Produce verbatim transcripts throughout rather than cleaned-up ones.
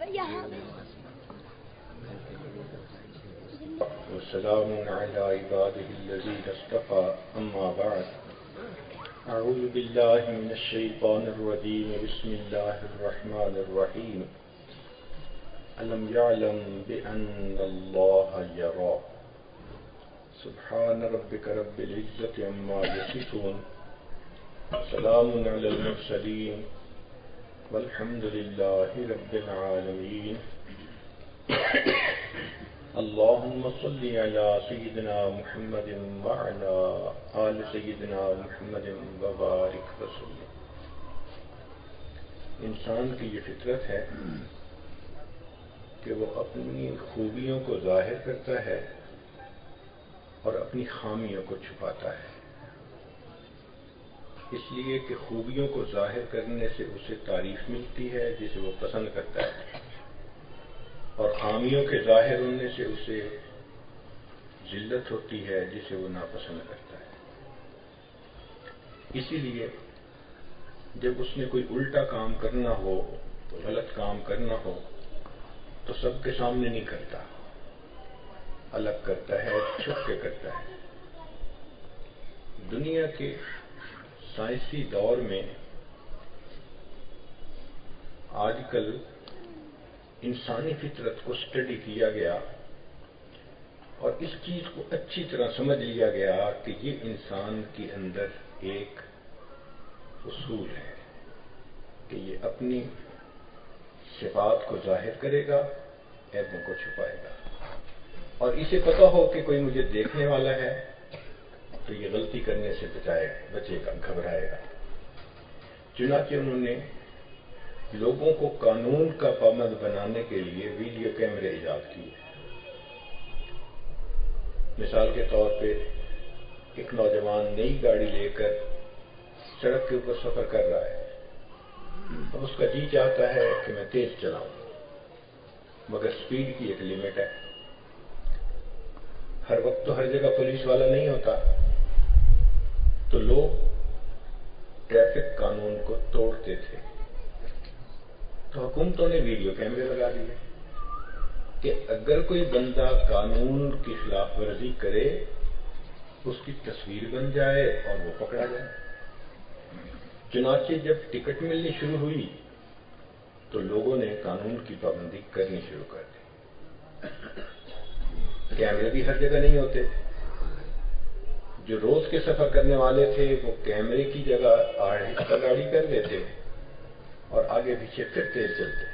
وسلام على عباده الذين اصطفى أما بعد أعوذ بالله من الشيطان الرجيم بسم الله الرحمن الرحيم ألم يعلم بأن الله يرى سبحان ربك رب العزة عما يصفون سلام على المرسلين والحمد لله رب العالمين اللهم صل على سيدنا محمد وعلى آل سيدنا محمد وبارك وسلم۔ انسان کی یہ فطرت ہے کہ وہ اپنی خوبیوں کو ظاہر کرتا ہے اور اپنی خامیوں کو چھپاتا ہے، اس لیے کہ خوبیوں کو ظاہر کرنے سے اسے تعریف ملتی ہے جسے وہ پسند کرتا ہے، اور خامیوں کے ظاہر ہونے سے اسے ذلت ہوتی ہے جسے وہ ناپسند کرتا ہے۔ اسی لیے جب اس نے کوئی الٹا کام کرنا ہو، غلط کام کرنا ہو تو سب کے سامنے نہیں کرتا، الگ کرتا ہے، چھپ کے کرتا ہے۔ دنیا کے سائنسی دور میں آج کل انسانی فطرت کو اسٹڈی کیا گیا اور اس چیز کو اچھی طرح سمجھ لیا گیا کہ یہ انسان کے اندر ایک اصول ہے کہ یہ اپنی صفات کو ظاہر کرے گا، عیبوں کو چھپائے گا، اور اسے پتا ہو کہ کوئی مجھے دیکھنے والا ہے تو یہ غلطی کرنے سے بچائے بچے گا، گھبرائے گا۔ چنانچہ انہوں نے لوگوں کو قانون کا پابند بنانے کے لیے ویڈیو کیمرے ایجاد کیے۔ مثال کے طور پہ ایک نوجوان نئی گاڑی لے کر سڑک کے اوپر سفر کر رہا ہے، اب اس کا جی چاہتا ہے کہ میں تیز چلاؤں، مگر سپیڈ کی ایک لمٹ ہے۔ ہر وقت تو ہر جگہ پولیس والا نہیں ہوتا، تو لوگ ٹریفک قانون کو توڑتے تھے، تو حکومتوں نے ویڈیو کیمرے لگا دیے کہ اگر کوئی بندہ قانون کی خلاف ورزی کرے اس کی تصویر بن جائے اور وہ پکڑا جائے۔ چنانچہ جب ٹکٹ ملنی شروع ہوئی تو لوگوں نے قانون کی پابندی کرنی شروع کر دی۔ کیمرے بھی ہر جگہ نہیں ہوتے، جو روز کے سفر کرنے والے تھے وہ کیمرے کی جگہ آہستہ گاڑی کر لیتے اور آگے پیچھے پھر تیز چلتے،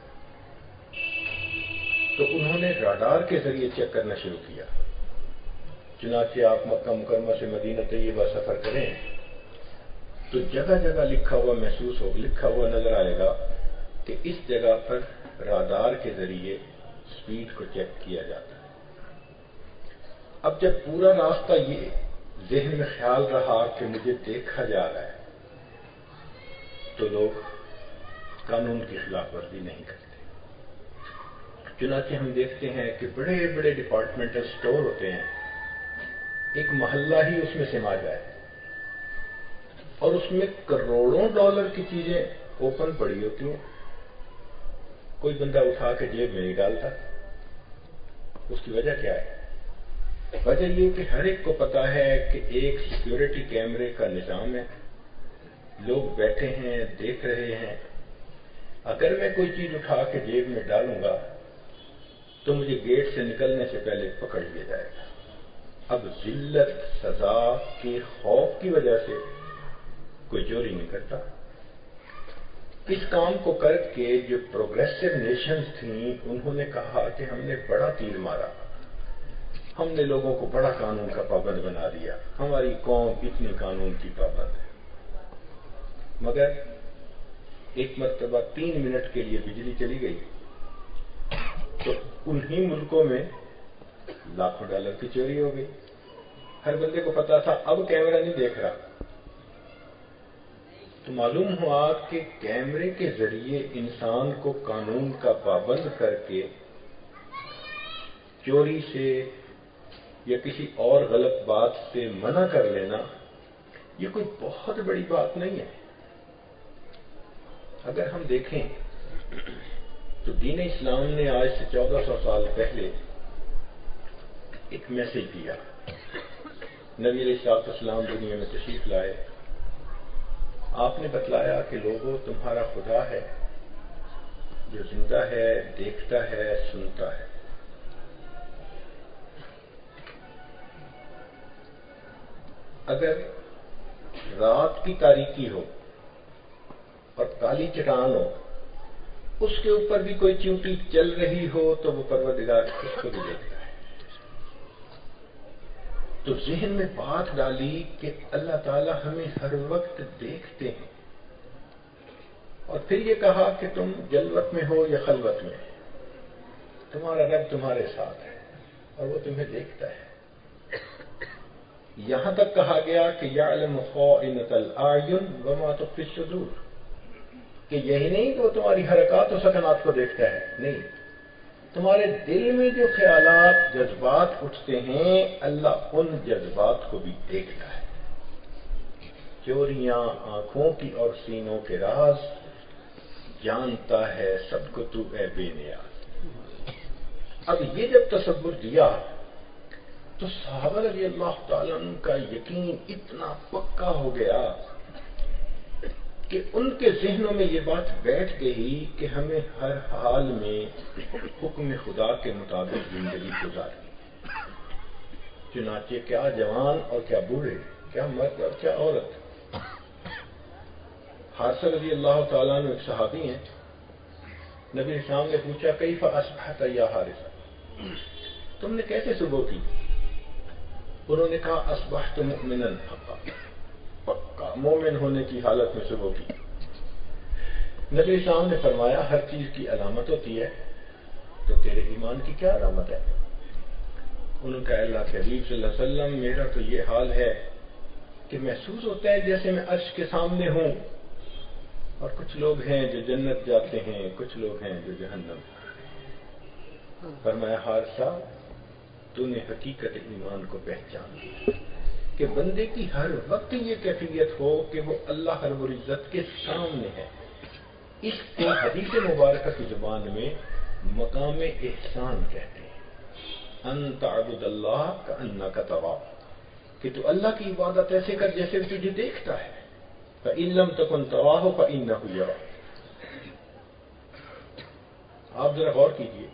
تو انہوں نے راڈار کے ذریعے چیک کرنا شروع کیا۔ چنانچہ آپ مکہ مکرمہ سے مدینہ طیبہ سفر کریں تو جگہ جگہ لکھا ہوا محسوس ہو لکھا ہوا نظر آئے گا کہ اس جگہ پر راڈار کے ذریعے سپیڈ کو چیک کیا جاتا ہے۔ اب جب پورا راستہ یہ ذہن میں خیال رہا کہ مجھے دیکھا جا رہا ہے تو لوگ قانون کی خلاف ورزی نہیں کرتے۔ چنانچہ ہم دیکھتے ہیں کہ بڑے بڑے ڈپارٹمنٹل سٹور ہوتے ہیں، ایک محلہ ہی اس میں سما جائے اور اس میں کروڑوں ڈالر کی چیزیں اوپن پڑی ہوتی ہیں، کوئی بندہ اٹھا کے جیب میں نہیں ڈالتا۔ اس کی وجہ کیا ہے؟ وجہ یہ کہ ہر ایک کو پتا ہے کہ ایک سیکیورٹی کیمرے کا نظام ہے، لوگ بیٹھے ہیں، دیکھ رہے ہیں، اگر میں کوئی چیز اٹھا کے جیب میں ڈالوں گا تو مجھے گیٹ سے نکلنے سے پہلے پکڑ لیا جائے گا۔ اب ذلت سزا کے خوف کی وجہ سے کوئی چوری نہیں کرتا۔ اس کام کو کر کے جو پروگریسو نیشنز تھیں انہوں نے کہا کہ ہم نے بڑا تیر مارا، ہم نے لوگوں کو بڑا قانون کا پابند بنا دیا، ہماری قوم اتنی قانون کی پابند ہے۔ مگر ایک مرتبہ تین منٹ کے لیے بجلی چلی گئی تو انہی ملکوں میں لاکھوں ڈالر کی چوری ہو گئی۔ ہر بندے کو پتا تھا اب کیمرہ نہیں دیکھ رہا، تو معلوم ہوا کہ کیمرے کے ذریعے انسان کو قانون کا پابند کر کے چوری سے یا کسی اور غلط بات سے منع کر لینا یہ کوئی بہت بڑی بات نہیں ہے۔ اگر ہم دیکھیں تو دین اسلام نے آج سے چودہ سو سال پہلے ایک میسج دیا. نبی علیہ الصلوۃ والسلام دنیا میں تشریف لائے. آپ نے بتلایا کہ لوگوں تمہارا خدا ہے جو زندہ ہے، دیکھتا ہے، سنتا ہے. اگر رات کی تاریکی ہو اور کالی چٹان ہو، اس کے اوپر بھی کوئی چیونٹی چل رہی ہو تو وہ پروردگار اس کو بھی دیکھتا ہے. تو ذہن میں بات ڈالی کہ اللہ تعالی ہمیں ہر وقت دیکھتے ہیں، اور پھر یہ کہا کہ تم جلوت میں ہو یا خلوت میں، تمہارا رب تمہارے ساتھ ہے اور وہ تمہیں دیکھتا ہے. یہاں تک کہا گیا کہ یعلم خائنۃ الاعین وما تخفی الصدور، کہ یہی نہیں کہ وہ تمہاری حرکات و سکنات کو دیکھتا ہے، نہیں، تمہارے دل میں جو خیالات جذبات اٹھتے ہیں اللہ ان جذبات کو بھی دیکھتا ہے. چوریاں آنکھوں کی اور سینوں کے راز جانتا ہے سب کو تو اے بے نیاز. اب یہ جب تصور دیا تو صحابہ رضی اللہ تعالیٰ عنہ کا یقین اتنا پکا ہو گیا کہ ان کے ذہنوں میں یہ بات بیٹھ گئی کہ ہمیں ہر حال میں حکم خدا کے مطابق زندگی گزارنی. چنانچہ کیا جوان اور کیا بوڑھے، کیا مرد اور کیا عورت. حارثہ رضی اللہ تعالیٰ عنہ ایک صحابی ہیں. نبی اسلام نے پوچھا کیف اصبحت یا حارثہ، تم نے کیسے صبح کی؟ انہوں نے کہا اصبحت مؤمنا حقا، پکا مومن ہونے کی حالت میں صبح کی. نبی اسلام نے فرمایا ہر چیز کی علامت ہوتی ہے، تو تیرے ایمان کی کیا علامت ہے؟ انہوں نے کہا اللہ کے حبیب صلی اللہ علیہ وسلم میرا تو یہ حال ہے کہ محسوس ہوتا ہے جیسے میں عرش کے سامنے ہوں، اور کچھ لوگ ہیں جو جنت جاتے ہیں، کچھ لوگ ہیں جو جہنم. فرمایا حارثہ تو نے حقیقت ایمان کو پہچان لیا کہ بندے کی ہر وقت یہ کیفیت ہو کہ وہ اللہ رب العزت کے سامنے ہے. اس کو حدیث مبارکہ کی زبان میں مقام احسان کہتے ہیں. ان تعبد اللہ کأنک تراه، کہ تو اللہ کی عبادت ایسے کر جیسے تجھے دیکھتا ہے. فإن لم تكن تراه فإنه يراك. آپ ذرا غور کیجئے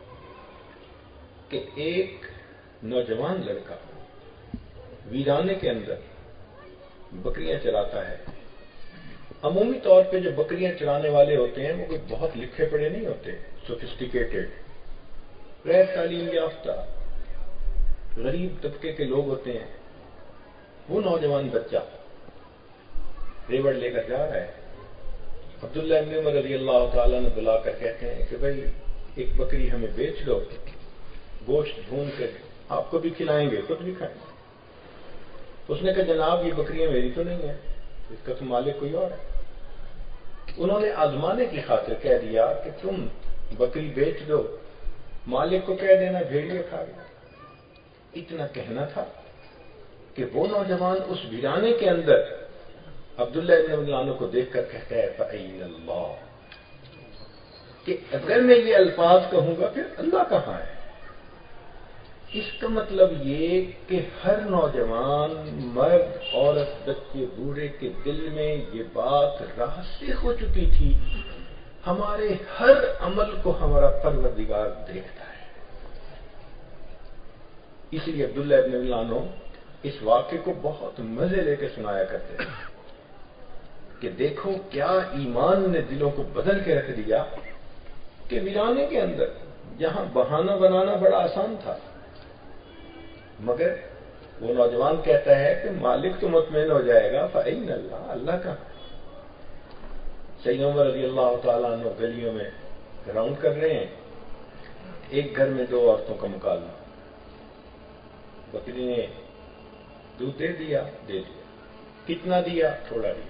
کہ ایک نوجوان لڑکا ویرانے کے اندر بکریاں چراتا ہے. عمومی طور پہ جو بکریاں چرانے والے ہوتے ہیں وہ کوئی بہت لکھے پڑھے نہیں ہوتے، سوفسٹیکیٹڈ، غیر تعلیم یافتہ غریب طبقے کے لوگ ہوتے ہیں. وہ نوجوان بچہ ریوڑ لے کر جا رہا ہے. عبداللہ ابن عمر رضی اللہ تعالیٰ نے بلا کر کہتے ہیں کہ بھائی ایک بکری ہمیں بیچ دو، گوشت بھون کے آپ کو بھی کھلائیں گے، خود بھی کھائیں گے. اس نے کہا جناب یہ بکریاں میری تو نہیں ہیں، اس کا تو مالک کوئی اور ہے. انہوں نے آزمانے کی خاطر کہہ دیا کہ تم بکری بیچ دو، مالک کو کہہ دینا بھیڑیے کھا گیا. اتنا کہنا تھا کہ وہ نوجوان اس ویرانے کے اندر عبداللہ ابن عمر کو دیکھ کر کہتا ہے فَأَيْنَ اللَّهُ، کہ اگر میں یہ الفاظ کہوں گا پھر اللہ کہاں ہے. اس کا مطلب یہ کہ ہر نوجوان، مرد، عورت، بچے، بوڑھے کے دل میں یہ بات راسخ ہو چکی تھی ہمارے ہر عمل کو ہمارا پروردگار دیکھتا ہے. اس لیے عبداللہ ابن عمر اس واقعے کو بہت مزے لے کے سنایا کرتے ہیں کہ دیکھو کیا ایمان نے دلوں کو بدل کے رکھ دیا کہ ویرانے کے اندر جہاں بہانہ بنانا بڑا آسان تھا، مگر وہ نوجوان کہتا ہے کہ مالک تو مطمئن ہو جائے گا، فَإِنَّ اللَّهَ، اللہ کا. سیدنا عمر رضی اللہ تعالیٰ عنہ گلیوں میں راؤنڈ کر رہے ہیں. ایک گھر میں دو عورتوں کا مکالمہ. بکری نے دودھ دے دیا دے دیا کتنا دیا؟ تھوڑا دیا.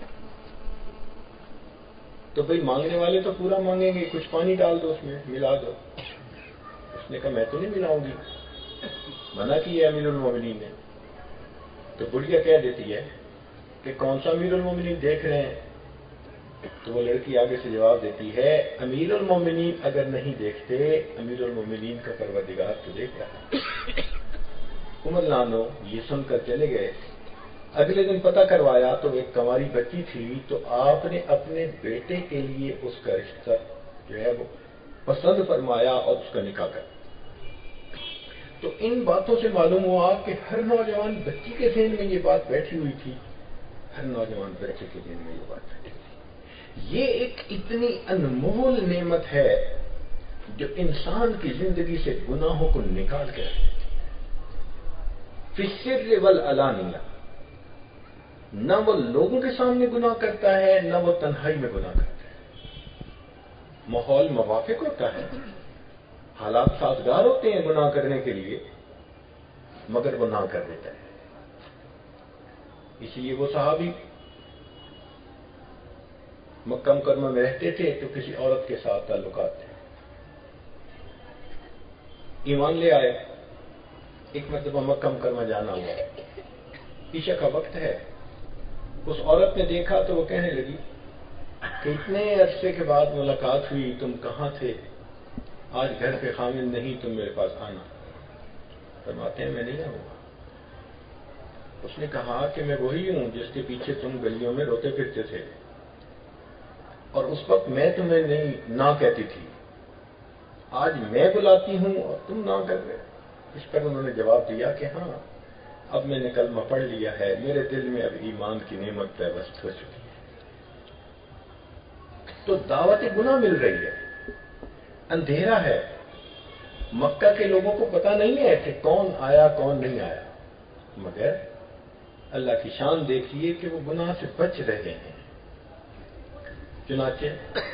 تو بھئی مانگنے والے تو پورا مانگیں گے، کچھ پانی ڈال دو اس میں، ملا دو. اس نے کہا میں تو نہیں ملاؤں گی، منع کی ہے امیر المومنین نے. تو بڑھیا کہہ دیتی ہے کہ کون سا امیر المومنین دیکھ رہے ہیں تو وہ لڑکی آگے سے جواب دیتی ہے امیر المومنین اگر نہیں دیکھتے امیر المومنین کا پروردگار تو دیکھ رہا ہے۔ عمر لانو یہ سن کر چلے گئے۔ اگلے دن پتہ کروایا تو ایک کنواری بچی تھی، تو آپ نے اپنے بیٹے کے لیے اس کا رشتہ جو ہے وہ پسند فرمایا اور اس کا نکاح کر۔ تو ان باتوں سے معلوم ہوا کہ ہر نوجوان بچی کے ذہن میں یہ بات بیٹھی ہوئی تھی، ہر نوجوان بچے کے ذہن میں یہ بات بیٹھی ہوئی تھی۔ یہ ایک اتنی انمول نعمت ہے جو انسان کی زندگی سے گناہوں کو نکال کے رکھتی ہے۔ فی السر والعلانیہ، نہ وہ لوگوں کے سامنے گناہ کرتا ہے نہ وہ تنہائی میں گناہ کرتا ہے۔ ماحول موافق ہوتا ہے، حالات سازگار ہوتے ہیں گناہ کرنے کے لیے، مگر وہ نہ کر دیتا ہے۔ اسی لیے وہ صحابی مکہ مکرمہ میں رہتے تھے تو کسی عورت کے ساتھ تعلقات تھے، ایمان لے آئے۔ ایک مرتبہ مکہ مکرمہ جانا ہوا، عشاء کا وقت ہے، اس عورت نے دیکھا تو وہ کہنے لگی کہ اتنے عرصے کے بعد ملاقات ہوئی، تم کہاں تھے؟ آج گھر پہ خامن نہیں، تم میرے پاس آنا۔ فرماتے ہیں میں نہیں آؤں گا۔ اس نے کہا کہ میں وہی ہوں جس کے پیچھے تم گلیوں میں روتے پھرتے تھے، اور اس وقت میں تمہیں نہیں نہ کہتی تھی، آج میں بلاتی ہوں اور تم نہ کر رہے۔ اس پر انہوں نے جواب دیا کہ ہاں، اب میں نے کلمہ پڑھ لیا ہے، میرے دل میں اب ایمان کی نعمت پیوست ہو چکی ہے۔ تو دعوت گناہ مل رہی ہے، اندھیرا ہے، مکہ کے لوگوں کو پتہ نہیں ہے کہ کون آیا کون نہیں آیا، مگر اللہ کی شان دیکھیے کہ وہ گناہ سے بچ رہے ہیں۔ چنانچہ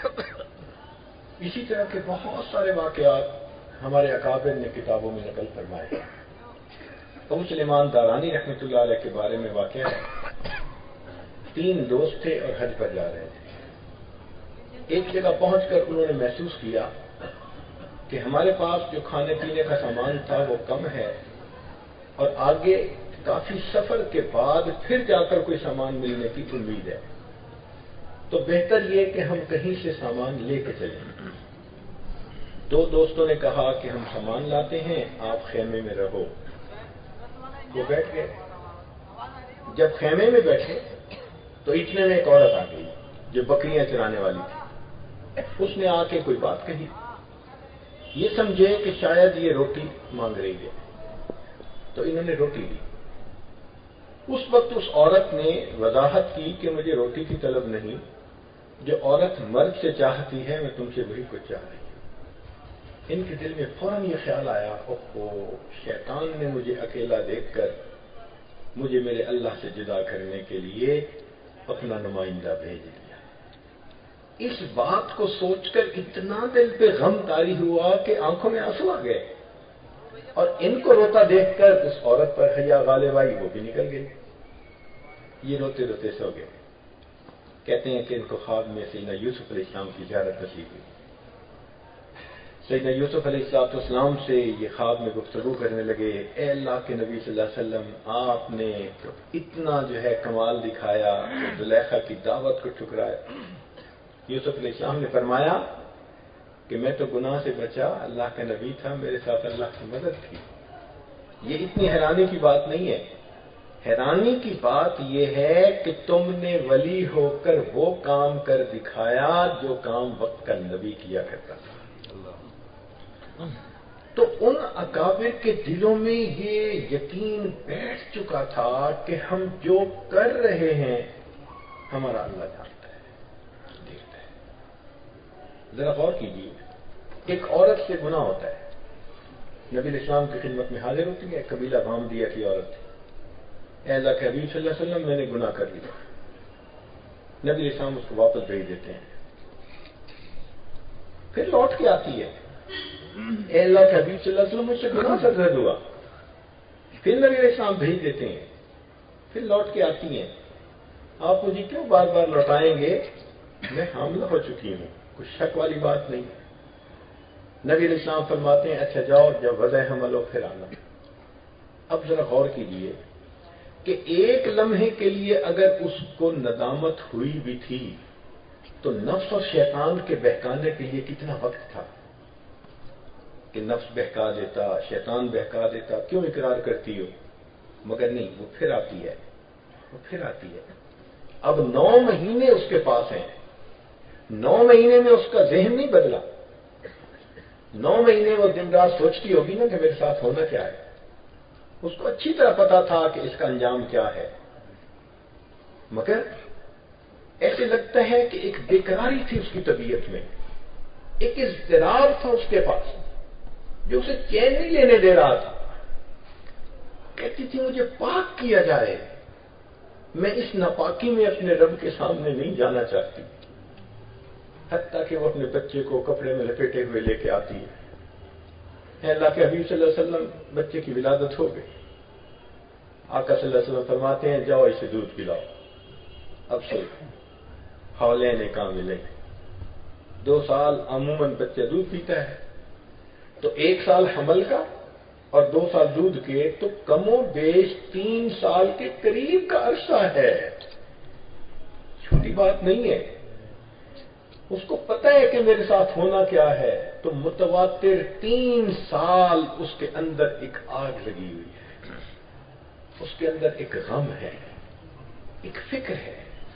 اسی طرح کے بہت سارے واقعات ہمارے اکابر نے کتابوں میں نقل فرمائے ہیں۔ ابو سلیمان دارانی رحمۃ اللہ علیہ کے بارے میں واقعہ ہے، تین دوست تھے اور حج پر جا رہے تھے۔ ایک جگہ پہنچ کر انہوں نے محسوس کیا کہ ہمارے پاس جو کھانے پینے کا سامان تھا وہ کم ہے، اور آگے کافی سفر کے بعد پھر جا کر کوئی سامان ملنے کی امید ہے، تو بہتر یہ کہ ہم کہیں سے سامان لے کے چلیں۔ دو دوستوں نے کہا کہ ہم سامان لاتے ہیں، آپ خیمے میں رہو۔ وہ بیٹھ گئے۔ جب خیمے میں بیٹھے تو اتنے میں ایک عورت آ گئی جو بکریاں چرانے والی تھی۔ اس نے آ کے کوئی بات کہی، یہ سمجھے کہ شاید یہ روٹی مانگ رہی ہے، تو انہوں نے روٹی دی۔ اس وقت اس عورت نے وضاحت کی کہ مجھے روٹی کی طلب نہیں، جو عورت مرد سے چاہتی ہے میں تم سے وہی کچھ چاہ رہی ہوں۔ ان کے دل میں فوراً یہ خیال آیا، اوہ شیطان نے مجھے اکیلا دیکھ کر مجھے میرے اللہ سے جدا کرنے کے لیے اپنا نمائندہ بھیج دیا۔ اس بات کو سوچ کر اتنا دل پہ غم طاری ہوا کہ آنکھوں میں آنسو آ گئے، اور ان کو روتا دیکھ کر اس عورت پر حیا غالب آئی، وہ بھی نکل گئی۔ یہ روتے روتے سو گئے۔ کہتے ہیں کہ ان کو خواب میں سیدنا یوسف علیہ السلام کی زیارت نصیب ہوئی۔ سیدنا یوسف علیہ السلام سے یہ خواب میں گفتگو کرنے لگے، اے اللہ کے نبی صلی اللہ علیہ وسلم، آپ نے اتنا جو ہے کمال دکھایا، زلیخا کی دعوت کو ٹھکرایا۔ یوسف علیہ السلام نے فرمایا کہ میں تو گناہ سے بچا، اللہ کا نبی تھا، میرے ساتھ اللہ کی مدد تھی۔ یہ اتنی حیرانی کی بات نہیں ہے، حیرانی کی بات یہ ہے کہ تم نے ولی ہو کر وہ کام کر دکھایا جو کام وقت کا نبی کیا کرتا تھا۔ تو ان اکابر کے دلوں میں یہ یقین بیٹھ چکا تھا کہ ہم جو کر رہے ہیں ہمارا اللہ جانتا ہے، دیکھتا ہے۔ ذرا غور کیجیے، ایک عورت سے گناہ ہوتا ہے، نبی علیہ السلام کی خدمت میں حاضر ہوتی ہے، قبیلہ غامدیہ کی عورت تھی، اے اللہ کے حبیب صلی اللہ علیہ وسلم میں نے گناہ کر لیا۔ نبی علیہ السلام اس کو واپس بھیج دیتے ہیں، پھر لوٹ کے آتی ہے، اے اللہ کے حبیب صلی اللہ علیہ وسلم مجھ سے گناہ سرزد ہوا۔ پھر نبی علیہ السلام بھیج دیتے ہیں، پھر لوٹ کے آتی ہیں، آپ مجھے کیوں بار بار لوٹائیں گے، میں حاملہ ہو چکی ہوں، کچھ شک والی بات نہیں۔ نبی علیہ السلام فرماتے ہیں اچھا جاؤ، جب وضع حمل ہو پھر آنا۔ اب ذرا غور کیجئے کہ ایک لمحے کے لیے اگر اس کو ندامت ہوئی بھی تھی تو نفس اور شیطان کے بہکانے کے لیے کتنا وقت تھا کہ نفس بہکا دیتا، شیطان بہکا دیتا، کیوں اقرار کرتی ہو؟ مگر نہیں، وہ پھر آتی ہے، وہ پھر آتی ہے۔ اب نو مہینے اس کے پاس ہیں، نو مہینے میں اس کا ذہن نہیں بدلا، نو مہینے وہ دن رات سوچتی ہوگی نا کہ میرے ساتھ ہونا کیا ہے، اس کو اچھی طرح پتا تھا کہ اس کا انجام کیا ہے، مگر ایسے لگتا ہے کہ ایک بیقراری تھی اس کی طبیعت میں، ایک اضطراب تھا اس کے پاس جو اسے چین نہیں لینے دے رہا تھا۔ کہتی تھی مجھے پاک کیا جائے، میں اس ناپاکی میں اپنے رب کے سامنے نہیں جانا چاہتی، حتیٰ کہ وہ اپنے بچے کو کپڑے میں لپیٹے ہوئے لے کے آتی ہے۔ اے اللہ کے حبیب صلی اللہ علیہ وسلم، بچے کی ولادت ہو گئی۔ آقا صلی اللہ علیہ وسلم فرماتے ہیں جاؤ اسے دودھ پلاؤ۔ اب سے حولین کاملین، دو سال عموماً بچہ دودھ پیتا ہے، تو ایک سال حمل کا اور دو سال دودھ کے، تو کم و بیش تین سال کے قریب کا عرصہ ہے، چھوٹی بات نہیں ہے۔ اس کو پتہ ہے کہ میرے ساتھ ہونا کیا ہے، تو متواتر تین سال اس کے اندر ایک آگ لگی ہوئی ہے، اس کے اندر ایک غم ہے، ایک فکر ہے،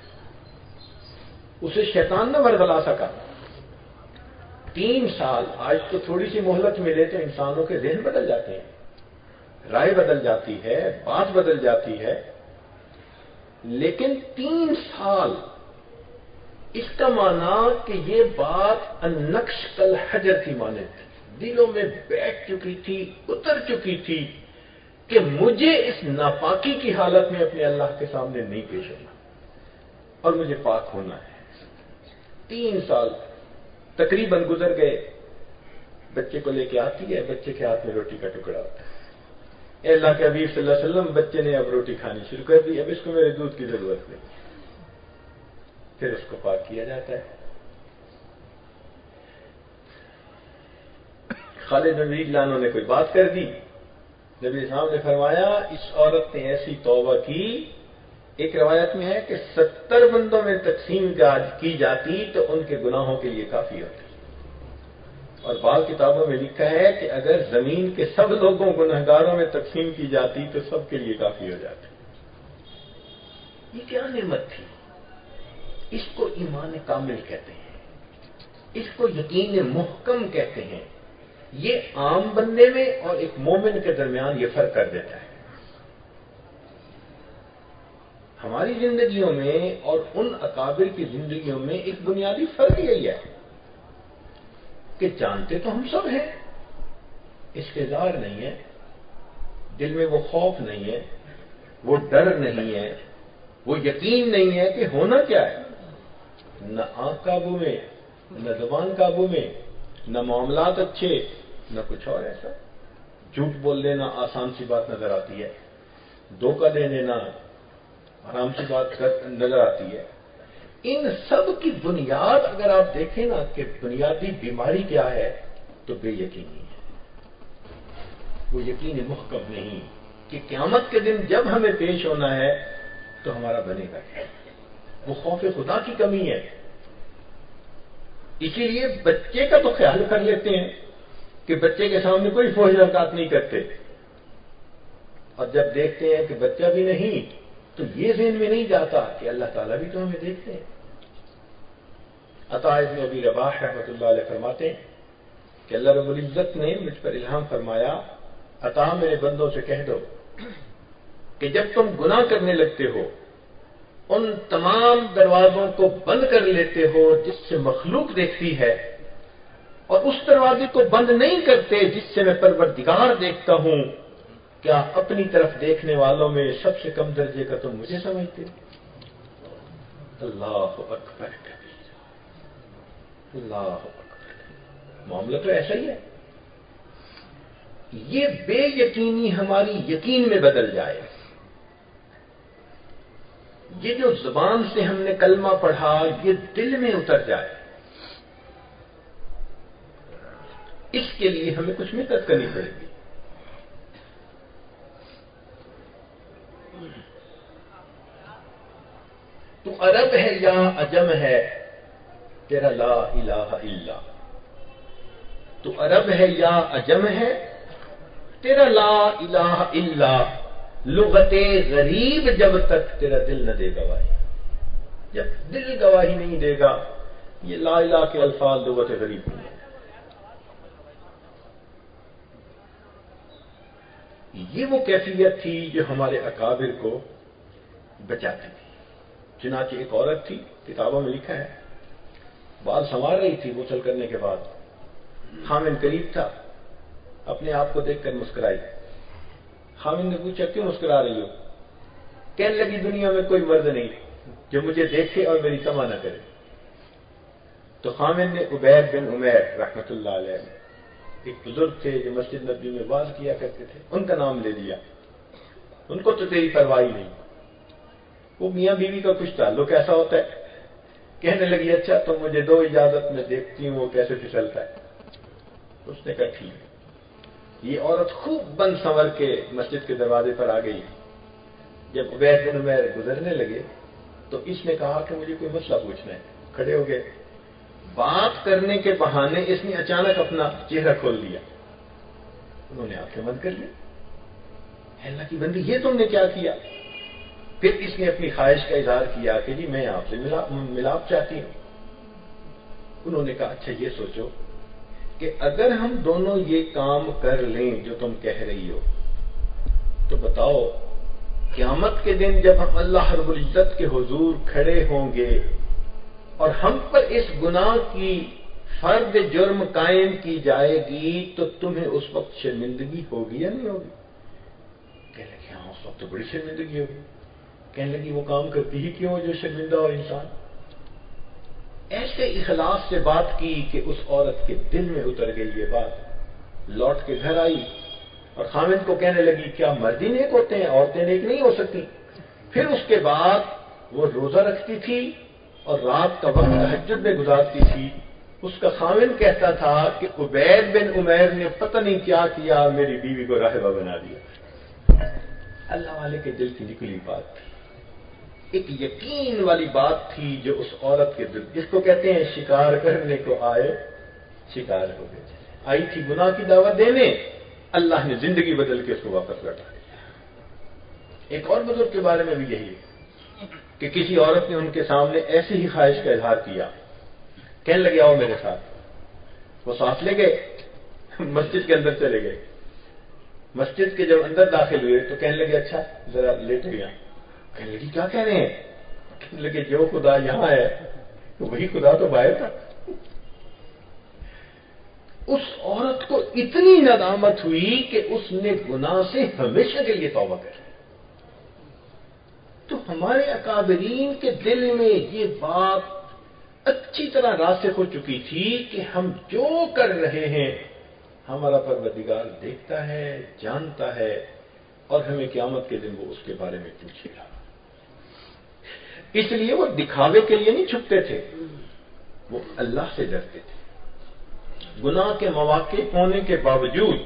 اسے شیطان نہ ورغلا سکا۔ تین سال، آج تو تھوڑی سی مہلت ملے تو انسانوں کے ذہن بدل جاتے ہیں، رائے بدل جاتی ہے، بات بدل جاتی ہے، لیکن تین سال، اس کا معنی کہ یہ بات النقش کالحجر کی مانند تھی، دلوں میں بیٹھ چکی تھی، اتر چکی تھی کہ مجھے اس ناپاکی کی حالت میں اپنے اللہ کے سامنے نہیں پیش ہونا اور مجھے پاک ہونا ہے۔ تین سال تقریباً گزر گئے، بچے کو لے کے آتی ہے، بچے کے ہاتھ میں روٹی کا ٹکڑا ہوتا ہے۔ اے اللہ کے حبیب صلی اللہ علیہ وسلم، بچے نے اب روٹی کھانی شروع کر دی، اب اس کو میرے دودھ کی ضرورت نہیں۔ پھر اس کو پاک کیا جاتا ہے۔ خالد بن ولید لانو نے کوئی بات کر دی، نبی صاحب نے فرمایا اس عورت نے ایسی توبہ کی، ایک روایت میں ہے کہ ستر بندوں میں تقسیم کی جاتی تو ان کے گناہوں کے لیے کافی ہوتی، اور بعض کتابوں میں لکھا ہے کہ اگر زمین کے سب لوگوں گنہگاروں میں تقسیم کی جاتی تو سب کے لیے کافی ہو جاتی۔ یہ کیا نعمت تھی؟ اس کو ایمان کامل کہتے ہیں، اس کو یقین محکم کہتے ہیں۔ یہ عام بندے میں اور ایک مومن کے درمیان یہ فرق کر دیتا ہے۔ ہماری زندگیوں میں اور ان اکابر کی زندگیوں میں ایک بنیادی فرق یہی ہے کہ جانتے تو ہم سب ہیں، استعدار نہیں ہے، دل میں وہ خوف نہیں ہے، وہ ڈر نہیں ہے، وہ یقین نہیں ہے کہ ہونا کیا ہے، نہ آنکھ قابو میں، نہ زبان قابو میں، نہ معاملات اچھے، نہ کچھ اور ایسا۔ جھوٹ بول لینا آسان سی بات نظر آتی ہے، دھوکہ دے دینا آرام سی بات نظر آتی ہے۔ ان سب کی بنیاد اگر آپ دیکھیں نا کہ بنیادی بیماری کیا ہے تو بے یقینی ہے، وہ یقین محکم نہیں کہ قیامت کے دن جب ہمیں پیش ہونا ہے تو ہمارا بنے گا کیا، وہ خوف خدا کی کمی ہے۔ اسی لیے بچے کا تو خیال کر لیتے ہیں کہ بچے کے سامنے کوئی فحش حرکات نہیں کرتے، اور جب دیکھتے ہیں کہ بچہ بھی نہیں تو یہ ذہن میں نہیں جاتا کہ اللہ تعالیٰ بھی تو ہمیں دیکھتے ہیں۔ عطا ابن ابی رباح رحمۃ اللہ علیہ فرماتے ہیں کہ اللہ رب العزت نے مجھ پر الہام فرمایا، عطا میرے بندوں سے کہہ دو کہ جب تم گناہ کرنے لگتے ہو ان تمام دروازوں کو بند کر لیتے ہو جس سے مخلوق دیکھتی ہے، اور اس دروازے کو بند نہیں کرتے جس سے میں پروردگار دیکھتا ہوں، کیا اپنی طرف دیکھنے والوں میں سب سے کم درجے کا تم مجھے سمجھتے؟ اللہ اکبر، اللہ اکبر۔ معاملہ تو ایسا ہی ہے، یہ بے یقینی ہماری یقین میں بدل جائے، یہ جو زبان سے ہم نے کلمہ پڑھا یہ دل میں اتر جائے، اس کے لیے ہمیں کچھ محنت کرنی پڑے گی۔ تو عرب ہے یا عجم ہے، تیرا لا الہ الا، تو عرب ہے یا عجم ہے، تیرا لا الہ الا لغت غریب جب تک تیرا دل نہ دے گواہی، جب دل گواہی نہیں دے گا یہ لا الہ کے الفاظ لغت غریب نہیں ہے۔ یہ وہ کیفیت تھی جو ہمارے اکابر کو بچاتی تھی۔ چنانچہ ایک عورت تھی، کتابوں میں لکھا ہے، بال سنوار رہی تھی غسل کرنے کے بعد، خامن قریب تھا، اپنے آپ کو دیکھ کر مسکرائی۔ خامن نے پوچھا کیوں مسکرا رہی ہو؟ کہنے لگی دنیا میں کوئی مرد نہیں جو مجھے دیکھے اور میری تما نہ کرے۔ تو خامن نے عبید بن عمیر رحمۃ اللہ علیہ، ایک بزرگ تھے جو مسجد نبوی میں واز کیا کرتے تھے، ان کا نام لے لیا۔ ان کو تو تیری پرواہ نہیں، وہ میاں بیوی کا کچھ تعلق ایسا ہوتا ہے۔ کہنے لگی اچھا تم مجھے دو اجازت میں دیکھتی ہوں وہ کیسے پھسلتا ہے۔ اس نے کہا ٹھیک۔ یہ عورت خوب بند سنور کے مسجد کے دروازے پر آ گئی۔ جب عبید بن عمیر گزرنے لگے تو اس نے کہا کہ مجھے کوئی مسئلہ پوچھنا ہے۔ کھڑے ہو گئے، بات کرنے کے بہانے اس نے اچانک اپنا چہرہ کھول دیا۔ انہوں نے آنکھیں بند کر لی، اللہ کی بندی یہ تم نے کیا کیا؟ پھر اس نے اپنی خواہش کا اظہار کیا کہ جی میں آپ سے ملاپ چاہتی ہوں۔ انہوں نے کہا اچھا یہ سوچو کہ اگر ہم دونوں یہ کام کر لیں جو تم کہہ رہی ہو تو بتاؤ قیامت کے دن جب ہم اللہ رب العزت کے حضور کھڑے ہوں گے اور ہم پر اس گناہ کی فرد جرم قائم کی جائے گی تو تمہیں اس وقت شرمندگی ہوگی یا نہیں ہوگی؟ کہنے لگی ہاں اس وقت تو بڑی شرمندگی ہوگی۔ کہنے لگی وہ کام کرتی ہی کیوں جو شرمندہ ہو انسان؟ ایسے اخلاص سے بات کی کہ اس عورت کے دل میں اتر گئی یہ بات۔ لوٹ کے گھر آئی اور خامن کو کہنے لگی کیا مرد ہی نیک ہوتے ہیں، عورتیں نیک نہیں ہو سکتی؟ پھر اس کے بعد وہ روزہ رکھتی تھی اور رات کا وقت تہجد میں گزارتی تھی۔ اس کا خامن کہتا تھا کہ عبید بن عمیر نے پتہ نہیں کیا کیا، میری بیوی کو راہبہ بنا دیا۔ اللہ والے کے دل کی نکلی بات تھی، ایک یقین والی بات تھی جو اس عورت کے دل، جس کو کہتے ہیں شکار کرنے کو آئے شکار ہو گئے۔ آئی تھی گناہ کی دعوت دینے، اللہ نے زندگی بدل کے اس کو واپس لوٹا دیا۔ ایک اور بزرگ کے بارے میں بھی یہی ہے کہ کسی عورت نے ان کے سامنے ایسی ہی خواہش کا اظہار کیا، کہنے لگے آؤ میرے ساتھ۔ وہ ساتھ لے گئے، مسجد کے اندر چلے گئے۔ مسجد کے جب اندر داخل ہوئے تو کہنے لگے اچھا ذرا لیٹ گیا۔ کہنے لگی کیا کہہ رہے ہیں؟ کہنے لگے جو خدا یہاں ہے وہی خدا تو باہر تھا۔ اس عورت کو اتنی ندامت ہوئی کہ اس نے گناہ سے ہمیشہ کے لیے توبہ کر لی۔ تو ہمارے اکابرین کے دل میں یہ بات اچھی طرح راسخ ہو چکی تھی کہ ہم جو کر رہے ہیں ہمارا پروردگار دیکھتا ہے، جانتا ہے، اور ہمیں قیامت کے دن وہ اس کے بارے میں پوچھے گا۔ اس لیے وہ دکھاوے کے لیے نہیں چھپتے تھے، وہ اللہ سے ڈرتے تھے۔ گناہ کے مواقع ہونے کے باوجود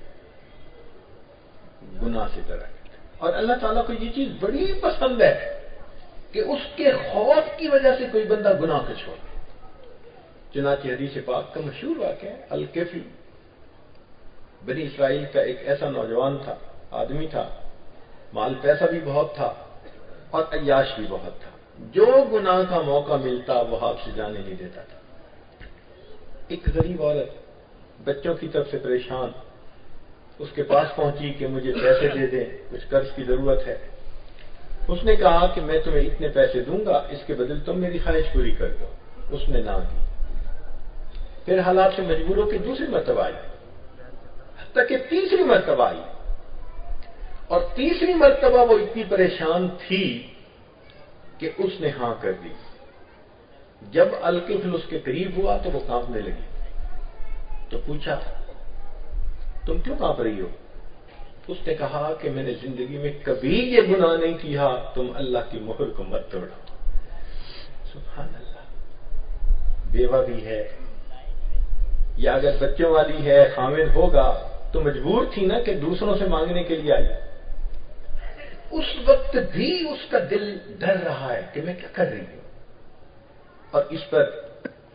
گناہ سے ڈرا کرتے تھے، اور اللہ تعالیٰ کو یہ چیز بڑی پسند ہے کہ اس کے خوف کی وجہ سے کوئی بندہ گناہ کو چھوڑ دے۔ چنانچہ حدیث پاک کا مشہور واقعہ ہے، الکفل بنی اسرائیل کا ایک ایسا نوجوان تھا، آدمی تھا، مال پیسہ بھی بہت تھا اور عیاش بھی بہت تھا۔ جو گناہ کا موقع ملتا وہ ہاتھ سے جانے نہیں دیتا تھا۔ ایک غریب عورت بچوں کی طرف سے پریشان اس کے پاس پہنچی کہ مجھے پیسے دے دیں، کچھ قرض کی ضرورت ہے۔ اس نے کہا کہ میں تمہیں اتنے پیسے دوں گا، اس کے بدل تم میری خواہش پوری کر دو۔ اس نے نہ کی۔ پھر حالات سے مجبور ہو کے دوسری مرتبہ آئی، حتیٰ کہ تیسری مرتبہ آئی، اور تیسری مرتبہ وہ اتنی پریشان تھی کہ اس نے ہاں کر دی۔ جب الکفل اس کے قریب ہوا تو وہ کانپنے لگی، تو پوچھا تم کیوں کانپ رہی ہو؟ اس نے کہا کہ میں نے زندگی میں کبھی یہ گناہ نہیں کیا، تم اللہ کی مہر کو مت توڑو۔ سبحان اللہ۔ بیوہ بھی ہے یا اگر بچوں والی ہے، خامد ہوگا تو مجبور تھی نا کہ دوسروں سے مانگنے کے لیے آئی۔ اس وقت بھی اس کا دل ڈر رہا ہے کہ میں کیا کر رہی ہوں، اور اس پر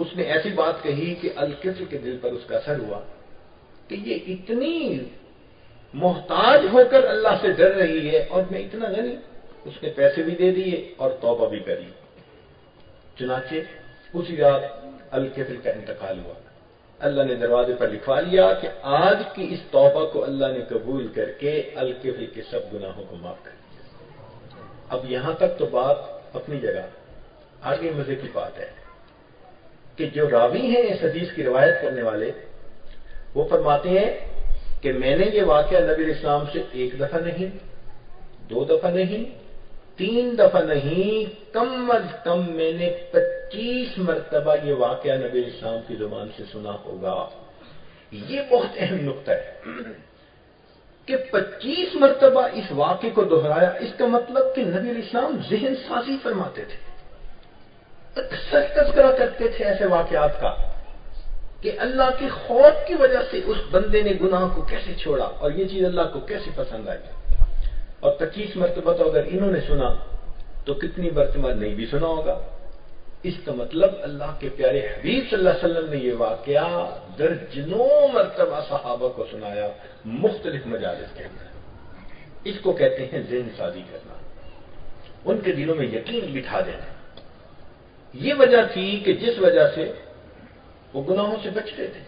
اس نے ایسی بات کہی کہ الکفل کے دل پر اس کا اثر ہوا کہ یہ اتنی محتاج ہو کر اللہ سے ڈر رہی ہے اور میں اتنا غنی. اس نے پیسے بھی دے دیے اور توبہ بھی کری. چنانچہ اسی رات الکفل کا انتقال ہوا. اللہ نے دروازے پر لکھوا لیا کہ آج کی اس توبہ کو اللہ نے قبول کر کے الکفل کے سب گناہوں کو معاف کر دیا. اب یہاں تک تو بات اپنی جگہ. آگے مزے کی بات ہے کہ جو راوی ہیں اس حدیث کی روایت کرنے والے وہ فرماتے ہیں کہ میں نے یہ واقعہ نبی اسلام سے ایک دفعہ نہیں، دو دفعہ نہیں، تین دفعہ نہیں، کم از کم میں نے پچیس مرتبہ یہ واقعہ نبی اسلام کی زبان سے سنا ہوگا. یہ بہت اہم نقطہ ہے کہ پچیس مرتبہ اس واقعے کو دہرایا. اس کا مطلب کہ نبی اسلام ذہن سازی فرماتے تھے، اکثر تذکرہ کرتے تھے ایسے واقعات کا کہ اللہ کے خوف کی وجہ سے اس بندے نے گناہ کو کیسے چھوڑا اور یہ چیز اللہ کو کیسے پسند آئی. اور پچیس مرتبہ تو اگر انہوں نے سنا تو کتنی مرتبہ نہیں بھی سنا ہوگا. اس کا مطلب اللہ کے پیارے حبیب صلی اللہ علیہ وسلم نے یہ واقعہ درجنوں مرتبہ صحابہ کو سنایا مختلف مجالس کے اندر. اس کو کہتے ہیں ذہن سازی کرنا، ان کے دلوں میں یقین بٹھا دینا. یہ وجہ تھی کہ جس وجہ سے وہ گناہوں سے بچتے تھے.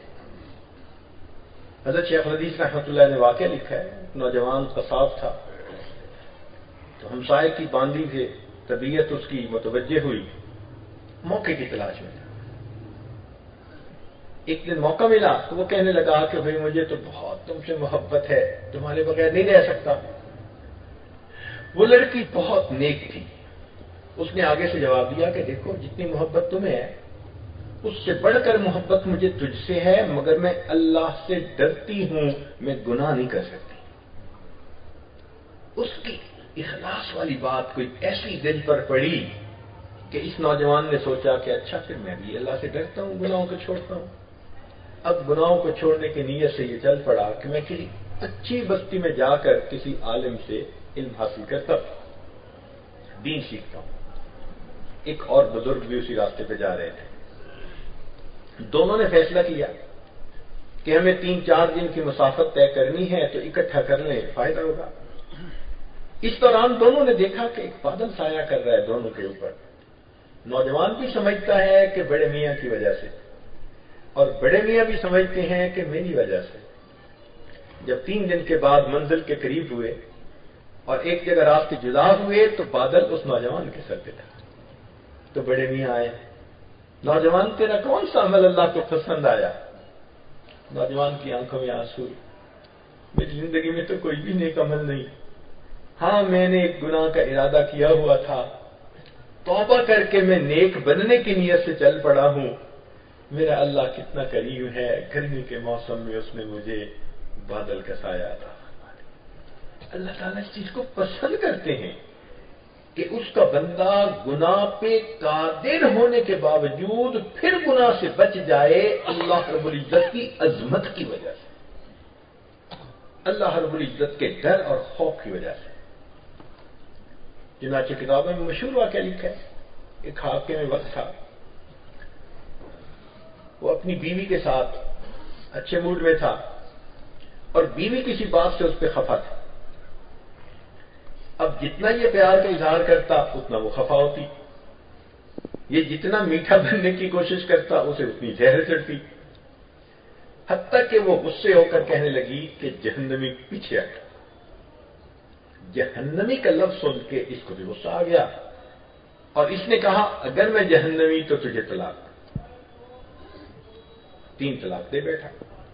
حضرت شیخ الحدیث رحمۃ اللہ نے واقعہ لکھا ہے، نوجوان قصاب تھا تو ہمسائے کی باندھی سے طبیعت اس کی متوجہ ہوئی، موقع کی تلاش میں. ایک دن موقع ملا تو وہ کہنے لگا کہ بھئی مجھے تو بہت تم سے محبت ہے، تمہارے بغیر نہیں رہ سکتا. وہ لڑکی بہت نیک تھی. اس نے آگے سے جواب دیا کہ دیکھو جتنی محبت تمہیں ہے اس سے بڑھ کر محبت مجھے تجھ سے ہے، مگر میں اللہ سے ڈرتی ہوں، میں گناہ نہیں کر سکتی. اس کی اخلاص والی بات کوئی ایسی دل پر پڑی کہ اس نوجوان نے سوچا کہ اچھا پھر میں بھی اللہ سے ڈرتا ہوں، گناہوں کو چھوڑتا ہوں. اب گناہوں کو چھوڑنے کی نیت سے یہ چل پڑا کہ میں کسی اچھی بستی میں جا کر کسی عالم سے علم حاصل کرتا ہوں، دین سیکھتا ہوں. ایک اور بزرگ بھی اسی راستے پہ جا رہے تھے. دونوں نے فیصلہ کیا کہ ہمیں تین چار دن کی مسافت طے کرنی ہے تو اکٹھا کر لیں، فائدہ ہوگا. اس دوران دونوں نے دیکھا کہ ایک بادل سایہ کر رہا ہے دونوں کے اوپر. نوجوان بھی سمجھتا ہے کہ بڑے میاں کی وجہ سے، اور بڑے میاں بھی سمجھتے ہیں کہ میری وجہ سے. جب تین دن کے بعد منزل کے قریب ہوئے اور ایک جگہ راستے جدا ہوئے تو بادل اس نوجوان کے سر پہ تھا. تو بڑے میاں آئے، نوجوان تیرا کون سا عمل اللہ کو پسند آیا؟ نوجوان کی آنکھوں میں آنسو، میری زندگی میں تو کوئی بھی نیک عمل نہیں. ہاں میں نے ایک گناہ کا ارادہ کیا ہوا تھا، توبہ کر کے میں نیک بننے کی نیت سے چل پڑا ہوں. میرا اللہ کتنا کریم ہے، گرمی کے موسم میں اس نے مجھے بادل کا سایہ عطا فرمایا. اللہ تعالیٰ اس چیز کو پسند کرتے ہیں کہ اس کا بندہ گناہ پہ قادر ہونے کے باوجود پھر گناہ سے بچ جائے، اللہ رب العزت کی عظمت کی وجہ سے، اللہ رب العزت کے ڈر اور خوف کی وجہ سے. چنانچہ کتابوں میں مشہور واقعہ لکھا ہے. ایک حاکم میں وقت تھا، وہ اپنی بیوی کے ساتھ اچھے موڈ میں تھا اور بیوی کسی بات سے اس پہ خفا تھا. اب جتنا یہ پیار کا اظہار کرتا اتنا وہ خفا ہوتی، یہ جتنا میٹھا بننے کی کوشش کرتا اسے اتنی زہر چڑھتی. حتیٰ کہ وہ غصے ہو کر کہنے لگی کہ جہنمی پیچھے ہٹ. جہنمی کا لفظ سن کے اس کو بھی غصہ آ گیا اور اس نے کہا اگر میں جہنمی تو تجھے طلاق. تین طلاق دے بیٹھا.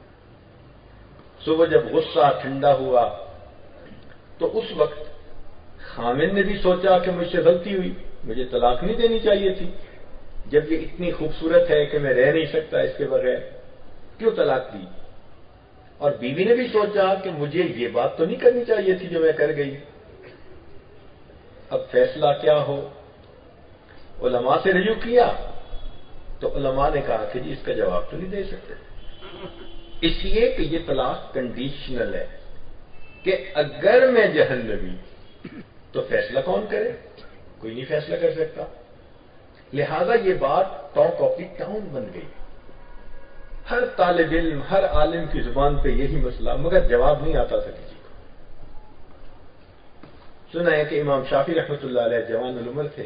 صبح جب غصہ ٹھنڈا ہوا تو اس وقت خامن نے بھی سوچا کہ مجھ سے غلطی ہوئی، مجھے طلاق نہیں دینی چاہیے تھی، جب یہ اتنی خوبصورت ہے کہ میں رہ نہیں سکتا اس کے بغیر، کیوں طلاق دی. اور بیوی نے بھی سوچا کہ مجھے یہ بات تو نہیں کرنی چاہیے تھی جو میں کر گئی. اب فیصلہ کیا ہو؟ علماء سے رجوع کیا تو علماء نے کہا کہ جی اس کا جواب تو نہیں دے سکتے، اس لیے کہ یہ طلاق کنڈیشنل ہے کہ اگر میں جہنمی تو فیصلہ کون کرے؟ کوئی نہیں فیصلہ کر سکتا. لہذا یہ بات ٹاک آف دی ٹاؤن بن گئی. ہر طالب علم، ہر عالم کی زبان پہ یہی مسئلہ، مگر جواب نہیں آتا تھا کسی کو. سنا ہے کہ امام شافعی رحمۃ اللہ علیہ جوان العمر تھے،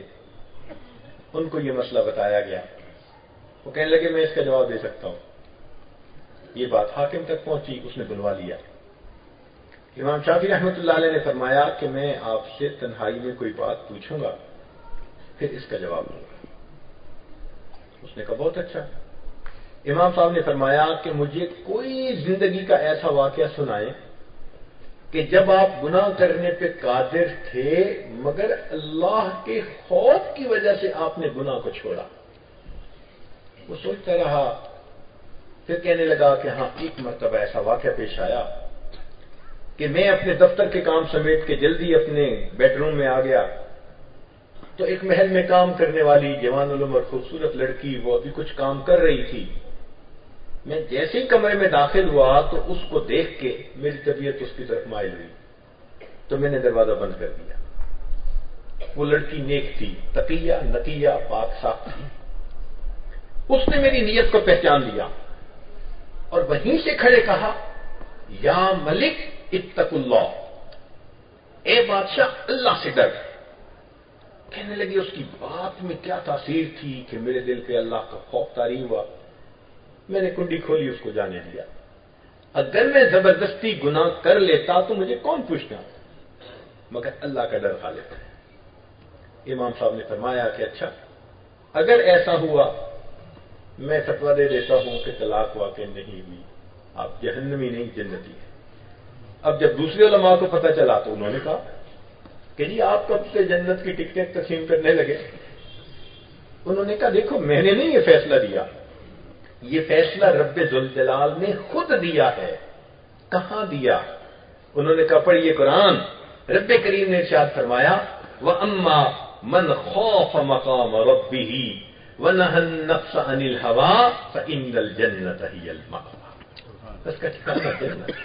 ان کو یہ مسئلہ بتایا گیا، وہ کہنے لگے میں اس کا جواب دے سکتا ہوں. یہ بات حاکم تک پہنچی، اس نے بلوا لیا. امام شافعی رحمۃ اللہ علیہ نے فرمایا کہ میں آپ سے تنہائی میں کوئی بات پوچھوں گا، پھر اس کا جواب دوں گا. اس نے کہا بہت اچھا. امام صاحب نے فرمایا کہ مجھے کوئی زندگی کا ایسا واقعہ سنائے کہ جب آپ گناہ کرنے پہ قادر تھے مگر اللہ کے خوف کی وجہ سے آپ نے گناہ کو چھوڑا. وہ سوچتا رہا، پھر کہنے لگا کہ ہاں ایک مرتبہ ایسا واقعہ پیش آیا کہ میں اپنے دفتر کے کام سمیٹ کے جلدی اپنے بیڈ روم میں آ گیا تو ایک محل میں کام کرنے والی جوان العمر خوبصورت لڑکی وہ ابھی کچھ کام کر رہی تھی. میں جیسے ہی کمرے میں داخل ہوا تو اس کو دیکھ کے میری طبیعت اس کی طرف مائل ہوئی تو میں نے دروازہ بند کر دیا. وہ لڑکی نیک تھی، تقیہ نقیہ پاک صاف تھی. اس نے میری نیت کو پہچان لیا اور وہیں سے کھڑے کہا یا ملک اتق اللہ، اے بادشاہ اللہ سے ڈر. کہنے لگی اس کی بات میں کیا تاثیر تھی کہ میرے دل پہ اللہ کا خوف طاری ہوا. میں نے کنڈی کھولی، اس کو جانے دیا. اگر میں زبردستی گناہ کر لیتا تو مجھے کون پوچھتا، مگر اللہ کا ڈر غالب ہے. امام صاحب نے فرمایا کہ اچھا اگر ایسا ہوا میں فتویٰ دے دیتا ہوں کہ طلاق واقع نہیں ہوئی، آپ جہنمی نہیں جنتی ہیں. اب جب دوسرے علماء کو پتہ چلا تو انہوں نے کہا کہ جی آپ کب سے جنت کی ٹکٹیں تقسیم کرنے لگے. انہوں نے کہا دیکھو میں نے نہیں یہ فیصلہ دیا، یہ فیصلہ رب ذوالجلال نے خود دیا ہے. کہاں دیا؟ انہوں نے کہا پڑھیے قرآن. رب کریم نے ارشاد فرمایا وَأَمَّا مَنْ خَافَ مَقَامَ رَبِّهِ وَنَهَى النَّفْسَ عَنِ الْهَوَىٰ فَإِنَّ الْجَنَّةَ هِيَ الْمَأْوَىٰ. اس کا ٹھکانہ جنت.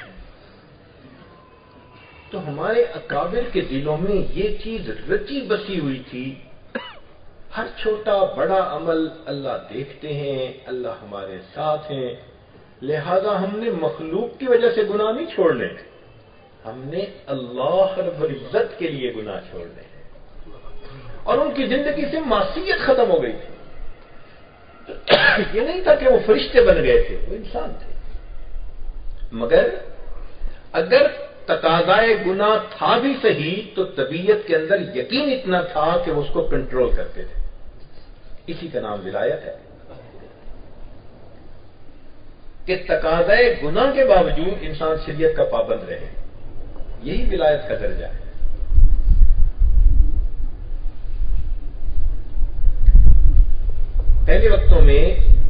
تو ہمارے اکابر کے دلوں میں یہ چیز رچی بسی ہوئی تھی، ہر چھوٹا بڑا عمل اللہ دیکھتے ہیں، اللہ ہمارے ساتھ ہیں. لہذا ہم نے مخلوق کی وجہ سے گناہ نہیں چھوڑنے، ہم نے اللہ رب العزت کے لیے گناہ چھوڑنے ہیں. اور ان کی زندگی سے معصیت ختم ہو گئی تھی. یہ نہیں تھا کہ وہ فرشتے بن گئے تھے، وہ انسان تھے. مگر اگر تقاضائے گناہ تھا بھی صحیح تو طبیعت کے اندر یقین اتنا تھا کہ وہ اس کو کنٹرول کرتے تھے. اسی کا نام ولایت ہے کہ تقاضائے گناہ کے باوجود انسان شریعت کا پابند رہے. یہی ولایت کا درجہ ہے. پہلے وقتوں میں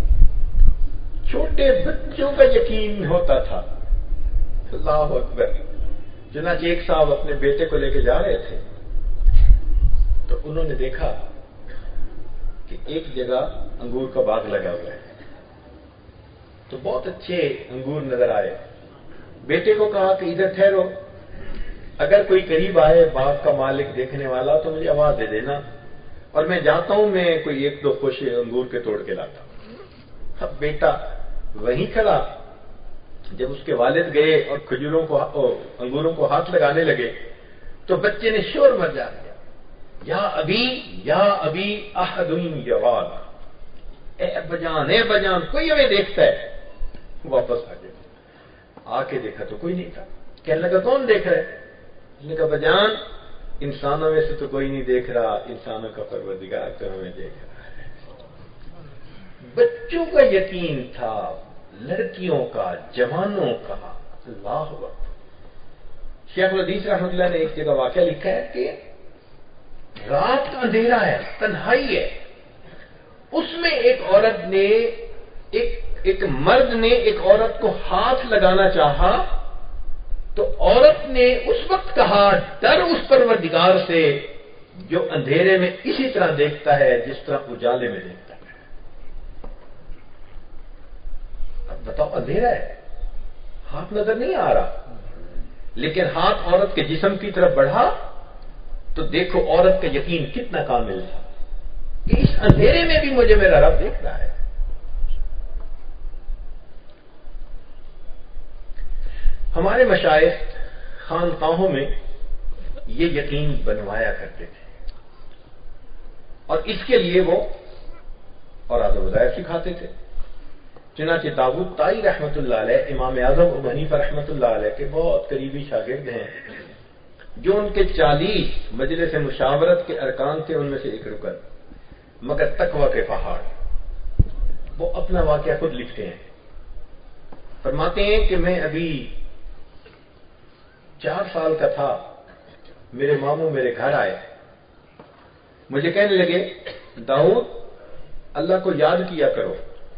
چھوٹے بچوں کا یقین ہوتا تھا. اللہ اکبر. چنانچہ ایک صاحب اپنے بیٹے کو لے کے جا رہے تھے تو انہوں نے دیکھا کہ ایک جگہ انگور کا باغ لگا ہوا ہے تو بہت اچھے انگور نظر آئے. بیٹے کو کہا کہ ادھر ٹھہرو، اگر کوئی قریب آئے باغ کا مالک دیکھنے والا تو مجھے آواز دے دینا اور میں جاتا ہوں، میں کوئی ایک دو خوش انگور کے توڑ کے لاتا ہوں. اب بیٹا وہیں کھڑا. جب اس کے والد گئے اور کھجوروں کو انگوروں کو ہاتھ لگانے لگے تو بچے نے شور مچا دیا یا ابھی یا ابھی احدن یوال، اے ابجان اے بجان کوئی ہمیں دیکھتا ہے. واپس آ گئے. آ کے دیکھا تو کوئی نہیں تھا. کہنے لگا کون دیکھ رہا ہے؟ اس نے کہا بجان انسانوں میں سے تو کوئی نہیں دیکھ رہا، انسانوں کا پروردگار تو ہمیں دیکھ رہا ہے. بچوں کا یقین تھا، لڑکیوں کا، جوانوں کا. اللہ اکبر. شیخ الحدیث رحمۃ اللہ نے ایک جگہ واقعہ لکھا ہے کہ رات کا اندھیرا ہے، تنہائی ہے، اس میں ایک عورت نے ایک ایک مرد نے ایک عورت کو ہاتھ لگانا چاہا تو عورت نے اس وقت کہا ڈر اس پروردگار سے جو اندھیرے میں اسی طرح دیکھتا ہے جس طرح اجالے میں دیکھتا ہے. اب بتاؤ اندھیرا ہے، ہاتھ نظر نہیں آ رہا، لیکن ہاتھ عورت کے جسم کی طرف بڑھا تو دیکھو عورت کا یقین کتنا کامل تھا. کہ اس اندھیرے میں بھی مجھے میرا رب دیکھ رہا ہے. ہمارے مشائخ خانقاہوں میں یہ یقین بنوایا کرتے تھے اور اس کے لیے وہ اور آداب وظائف سکھاتے تھے. چنانچہ داؤد طائی رحمۃ اللہ علیہ امام اعظم ابو حنیفہ رحمۃ اللہ علیہ کے بہت قریبی شاگرد ہیں، جو ان کے چالیس مجلس مشاورت کے ارکان تھے، ان میں سے ایک رکن مگر تقوی کے پہاڑ. وہ اپنا واقعہ خود لکھتے ہیں، فرماتے ہیں کہ میں ابھی چار سال کا تھا، میرے ماموں میرے گھر آئے، مجھے کہنے لگے داؤد اللہ کو یاد کیا کرو.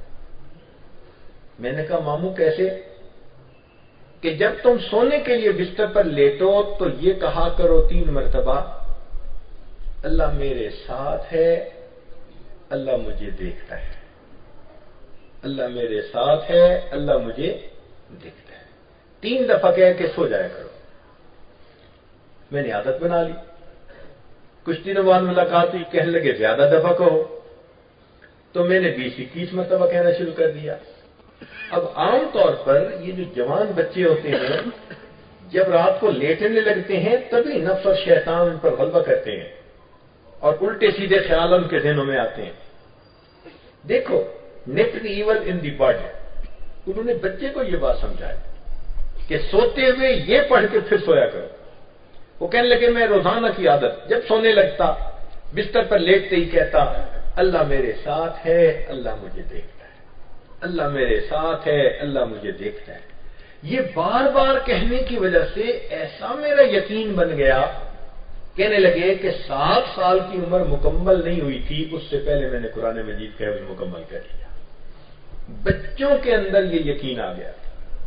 میں نے کہا ماموں کیسے؟ کہ جب تم سونے کے لیے بستر پر لیٹو تو یہ کہا کرو تین مرتبہ اللہ میرے ساتھ ہے، اللہ مجھے دیکھتا ہے، اللہ میرے ساتھ ہے، اللہ مجھے دیکھتا ہے. تین دفعہ کہہ کے سو جایا کرو. میں نے عادت بنا لی. کچھ دنوں بعد ملاقات ہوئی، کہنے لگے زیادہ دفعہ کہو. تو میں نے بیس اکیس مرتبہ کہنا شروع کر دیا. اب عام طور پر یہ جو جوان بچے ہوتے ہیں جب رات کو لیٹنے لگتے ہیں تبھی نفس اور شیطان ان پر غلبہ کرتے ہیں اور الٹے سیدھے خیال ان کے ذہنوں میں آتے ہیں. دیکھو نیٹ the evil in the body, انہوں نے بچے کو یہ بات سمجھائی کہ سوتے ہوئے یہ پڑھ کے پھر سویا کرو. وہ کہنے لگے میں روزانہ کی عادت جب سونے لگتا بستر پر لیٹتے ہی کہتا اللہ میرے ساتھ ہے، اللہ مجھے دیکھتا ہے، اللہ میرے ساتھ ہے، اللہ مجھے دیکھتا ہے. یہ بار بار کہنے کی وجہ سے ایسا میرا یقین بن گیا، کہنے لگے کہ سات سال کی عمر مکمل نہیں ہوئی تھی اس سے پہلے میں نے قرآن مجید کا حفظ مکمل کر لیا. بچوں کے اندر یہ یقین آ گیا.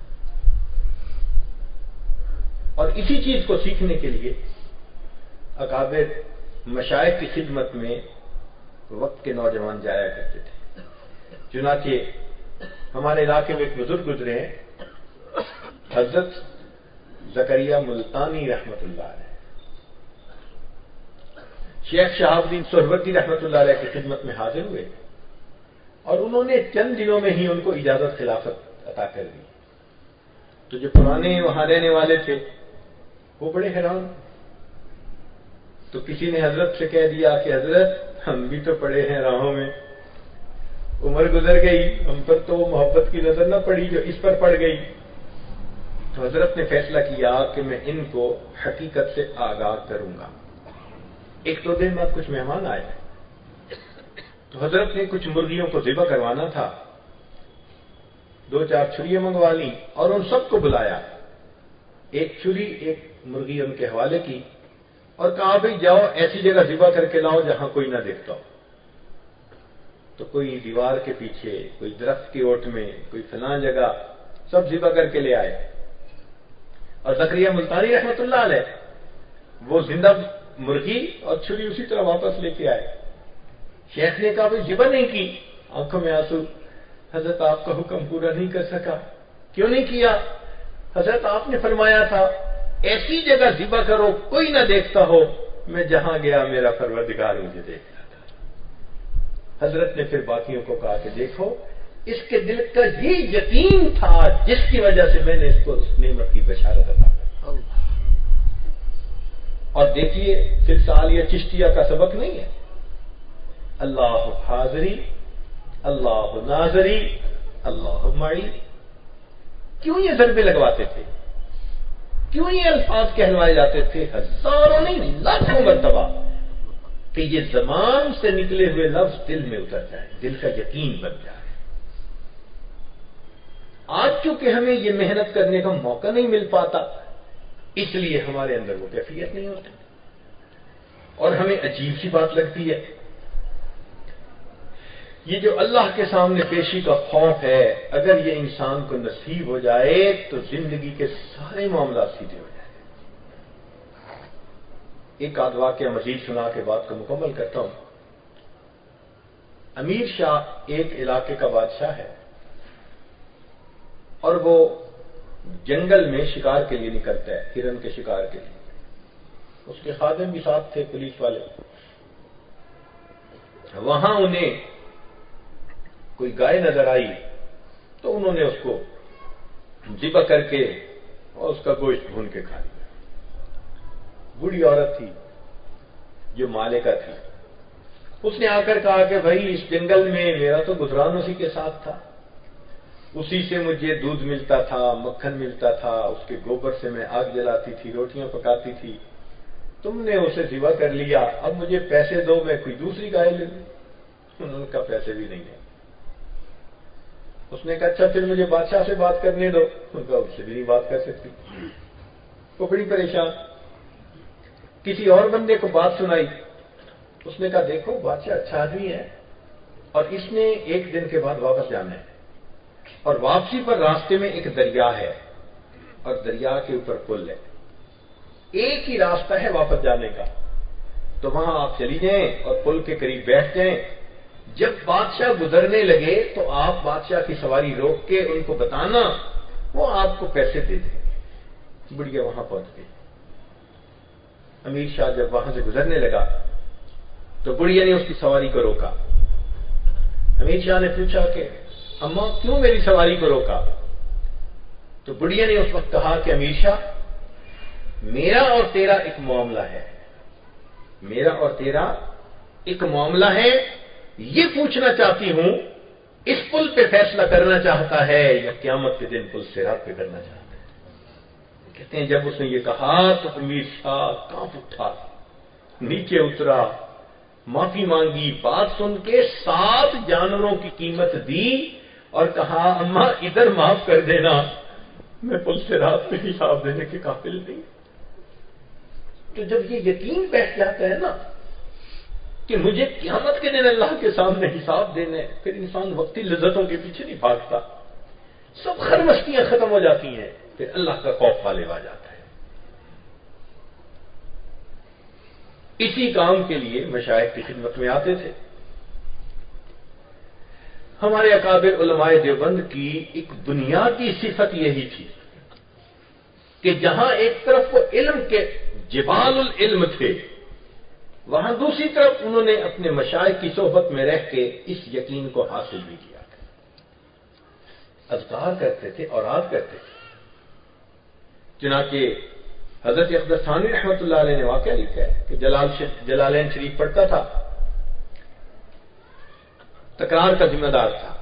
اور اسی چیز کو سیکھنے کے لیے اکابر مشائخ کی خدمت میں وقت کے نوجوان جایا کرتے تھے. چنانچہ ہمارے علاقے میں ایک بزرگ گزرے ہیں حضرت زکریا ملتانی رحمت اللہ علیہ. شیخ شہاب الدین سہروردی رحمت اللہ علیہ کی خدمت میں حاضر ہوئے اور انہوں نے چند دنوں میں ہی ان کو اجازت خلافت عطا کر دی. تو جو پرانے وہاں رہنے والے تھے وہ بڑے حیران. تو کسی نے حضرت سے کہہ دیا کہ حضرت ہم بھی تو پڑے ہیں راہوں میں، عمر گزر گئی، ہم پر تو وہ محبت کی نظر نہ پڑی جو اس پر پڑ گئی. تو حضرت نے فیصلہ کیا کہ میں ان کو حقیقت سے آگاہ کروں گا. ایک دو دن بعد کچھ مہمان آئے تو حضرت نے کچھ مرغیوں کو ذبح کروانا تھا، دو چار چھریاں منگوا لی اور ان سب کو بلایا. ایک چھری ایک مرغی ان کے حوالے کی اور کہا بھئی جاؤ ایسی جگہ ذبح کر کے لاؤ جہاں کوئی نہ دیکھتا ہو. تو کوئی دیوار کے پیچھے، کوئی درخت کی اوٹ میں، کوئی فلاں جگہ، سب ذبح کر کے لے آئے. اور زکریا ملتانی رحمت اللہ علیہ وہ زندہ مرغی اور چھری اسی طرح واپس لے کے آئے. شیخ نے کہا بھئی ذبح نہیں کی، آنکھوں میں آنسو. حضرت آپ کا حکم پورا نہیں کر سکا. کیوں نہیں کیا؟ حضرت آپ نے فرمایا تھا ایسی جگہ ذبح کرو کوئی نہ دیکھتا ہو. میں جہاں گیا میرا پروردگار مجھے دیکھتا تھا. حضرت نے پھر باقیوں کو کہا کہ دیکھو اس کے دل کا یہ یقین تھا جس کی وجہ سے میں نے اس کو اس نعمت کی بشارت عطا کی. اور دیکھیے سلسلہ عالیہ چشتیہ کا سبق نہیں ہے اللہ حاضری، اللہ ناظری، اللہ معی. کیوں یہ ضربے لگواتے تھے؟ کیوں یہ الفاظ کہلوائے جاتے تھے ہزاروں نہیں لاکھوں مرتبہ کہ یہ زبان سے نکلے ہوئے لفظ دل میں اتر جائے، دل کا یقین بن جائے. آج چونکہ ہمیں یہ محنت کرنے کا موقع نہیں مل پاتا اس لیے ہمارے اندر وہ کیفیت نہیں ہوتی اور ہمیں عجیب سی بات لگتی ہے. یہ جو اللہ کے سامنے پیشی کا خوف ہے اگر یہ انسان کو نصیب ہو جائے تو زندگی کے سارے معاملات سیدھے ہو جائیں. ایک آدھ واقعہ مزید سنا کے بات کو مکمل کرتا ہوں. امیر شاہ ایک علاقے کا بادشاہ ہے اور وہ جنگل میں شکار کے لیے نکلتا ہے، ہرن کے شکار کے لیے. اس کے خادم بھی ساتھ تھے، پولیس والے. وہاں انہیں کوئی گائے نظر آئی تو انہوں نے اس کو ذبح کر کے اور اس کا گوشت بھون کے کھا لیا. بوڑھی عورت تھی جو مالکہ تھی, اس نے آ کر کہا کہ بھائی اس جنگل میں میرا تو گزران اسی کے ساتھ تھا, اسی سے مجھے دودھ ملتا تھا, مکھن ملتا تھا, اس کے گوبر سے میں آگ جلاتی تھی, روٹیاں پکاتی تھی, تم نے اسے ذبح کر لیا, اب مجھے پیسے دو میں کوئی دوسری گائے لے لوں. ان کا پیسے بھی نہیں ہے. اس نے کہا اچھا پھر مجھے بادشاہ سے بات کرنے دو. ان کا اس سے بھی نہیں بات کر سکتی. وہ بڑی پریشان. کسی اور بندے کو بات سنائی. اس نے کہا دیکھو بادشاہ اچھا آدمی ہے اور اس نے ایک دن کے بعد واپس جانا ہے, اور واپسی پر راستے میں ایک دریا ہے اور دریا کے اوپر پل ہے, ایک ہی راستہ ہے واپس جانے کا, تو وہاں آپ چلی جائیں اور پل کے قریب بیٹھ جائیں. جب بادشاہ گزرنے لگے تو آپ بادشاہ کی سواری روک کے ان کو بتانا, وہ آپ کو پیسے دے دیں. بڑھیا وہاں پہنچ گئی. امیر شاہ جب وہاں سے گزرنے لگا تو بڑھیا نے اس کی سواری کو روکا. امیر شاہ نے پوچھا کہ اماں کیوں میری سواری کو روکا؟ تو بڑھیا نے اس وقت کہا کہ امیر شاہ میرا اور تیرا ایک معاملہ ہے, میرا اور تیرا ایک معاملہ ہے, یہ پوچھنا چاہتی ہوں اس پل پہ فیصلہ کرنا چاہتا ہے یا قیامت کے دن پل صراط پہ کرنا چاہتا ہے؟ کہتے ہیں جب اس نے یہ کہا تو امیر شاہ کانپ اٹھا, نیچے اترا, معافی مانگی, بات سن کے سات جانوروں کی قیمت دی اور کہا اماں ادھر معاف کر دینا, میں پل صراط پہ حساب دینے کے قابل نہیں. تو جب یہ یقین بیٹھ جاتا ہے نا کہ مجھے قیامت کے دن اللہ کے سامنے حساب دینے, پھر انسان وقتی لذتوں کے پیچھے نہیں بھاگتا, سب خرمستیاں ختم ہو جاتی ہیں, پھر اللہ کا خوف غالب آ جاتا ہے. اسی کام کے لیے مشائخ کی خدمت میں آتے تھے. ہمارے اکابر علماء دیوبند کی ایک بنیادی صفت یہی تھی کہ جہاں ایک طرف وہ علم کے جبال العلم تھے, وہاں دوسری طرف انہوں نے اپنے مشائخ کی صحبت میں رہ کے اس یقین کو حاصل بھی کیا. اذکار کرتے تھے, اوراد کرتے تھے. چنانچہ حضرت اقدس ثانی رحمۃ اللہ علیہ نے واقعہ لکھا ہے کہ جلال جلالین شریف پڑھتا تھا, تکرار کا ذمہ دار تھا.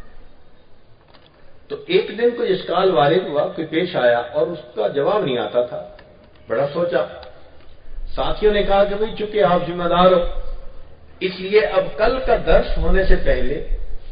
تو ایک دن کوئی اشکال وارد ہوا, کوئی پیش آیا اور اس کا جواب نہیں آتا تھا. بڑا سوچا, ساتھیوں نے کہا کہ بھئی چونکہ آپ ذمہ دار ہو, اس لیے اب کل کا درس ہونے سے پہلے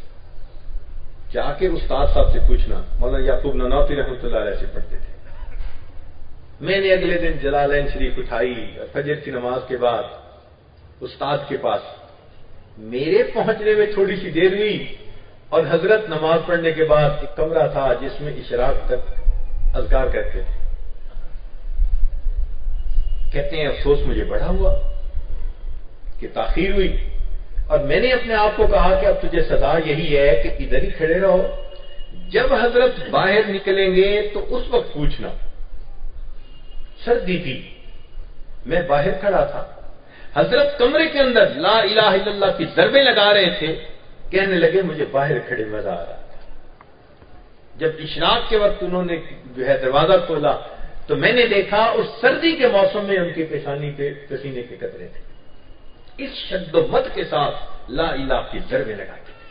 جا کے استاد صاحب سے پوچھنا. مولانا یعقوب نانوتوی رحمۃ اللہ علیہ سے پڑھتے تھے. میں نے اگلے دن جلالین شریف اٹھائی اور فجر کی نماز کے بعد استاد کے پاس, میرے پہنچنے میں تھوڑی سی دیر ہوئی اور حضرت نماز پڑھنے کے بعد ایک کمرہ تھا جس میں اشراق تک اذکار کرتے تھے. کہتے ہیں افسوس مجھے بڑا ہوا کہ تاخیر ہوئی, اور میں نے اپنے آپ کو کہا کہ اب تجھے سزا یہی ہے کہ ادھر ہی کھڑے رہو, جب حضرت باہر نکلیں گے تو اس وقت پوچھنا. سردی تھی, میں باہر کھڑا تھا, حضرت کمرے کے اندر لا الہ الا اللہ کی ضربیں لگا رہے تھے. کہنے لگے مجھے باہر کھڑے مزہ آ رہا تھا. جب اشراق کے وقت انہوں نے جو ہے دروازہ کھولا تو میں نے دیکھا اس سردی کے موسم میں ان کی پیشانی پہ پسینے کے قطرے تھے. اس شد و مت کے ساتھ لا الہ کی ضربیں لگاتے تھے.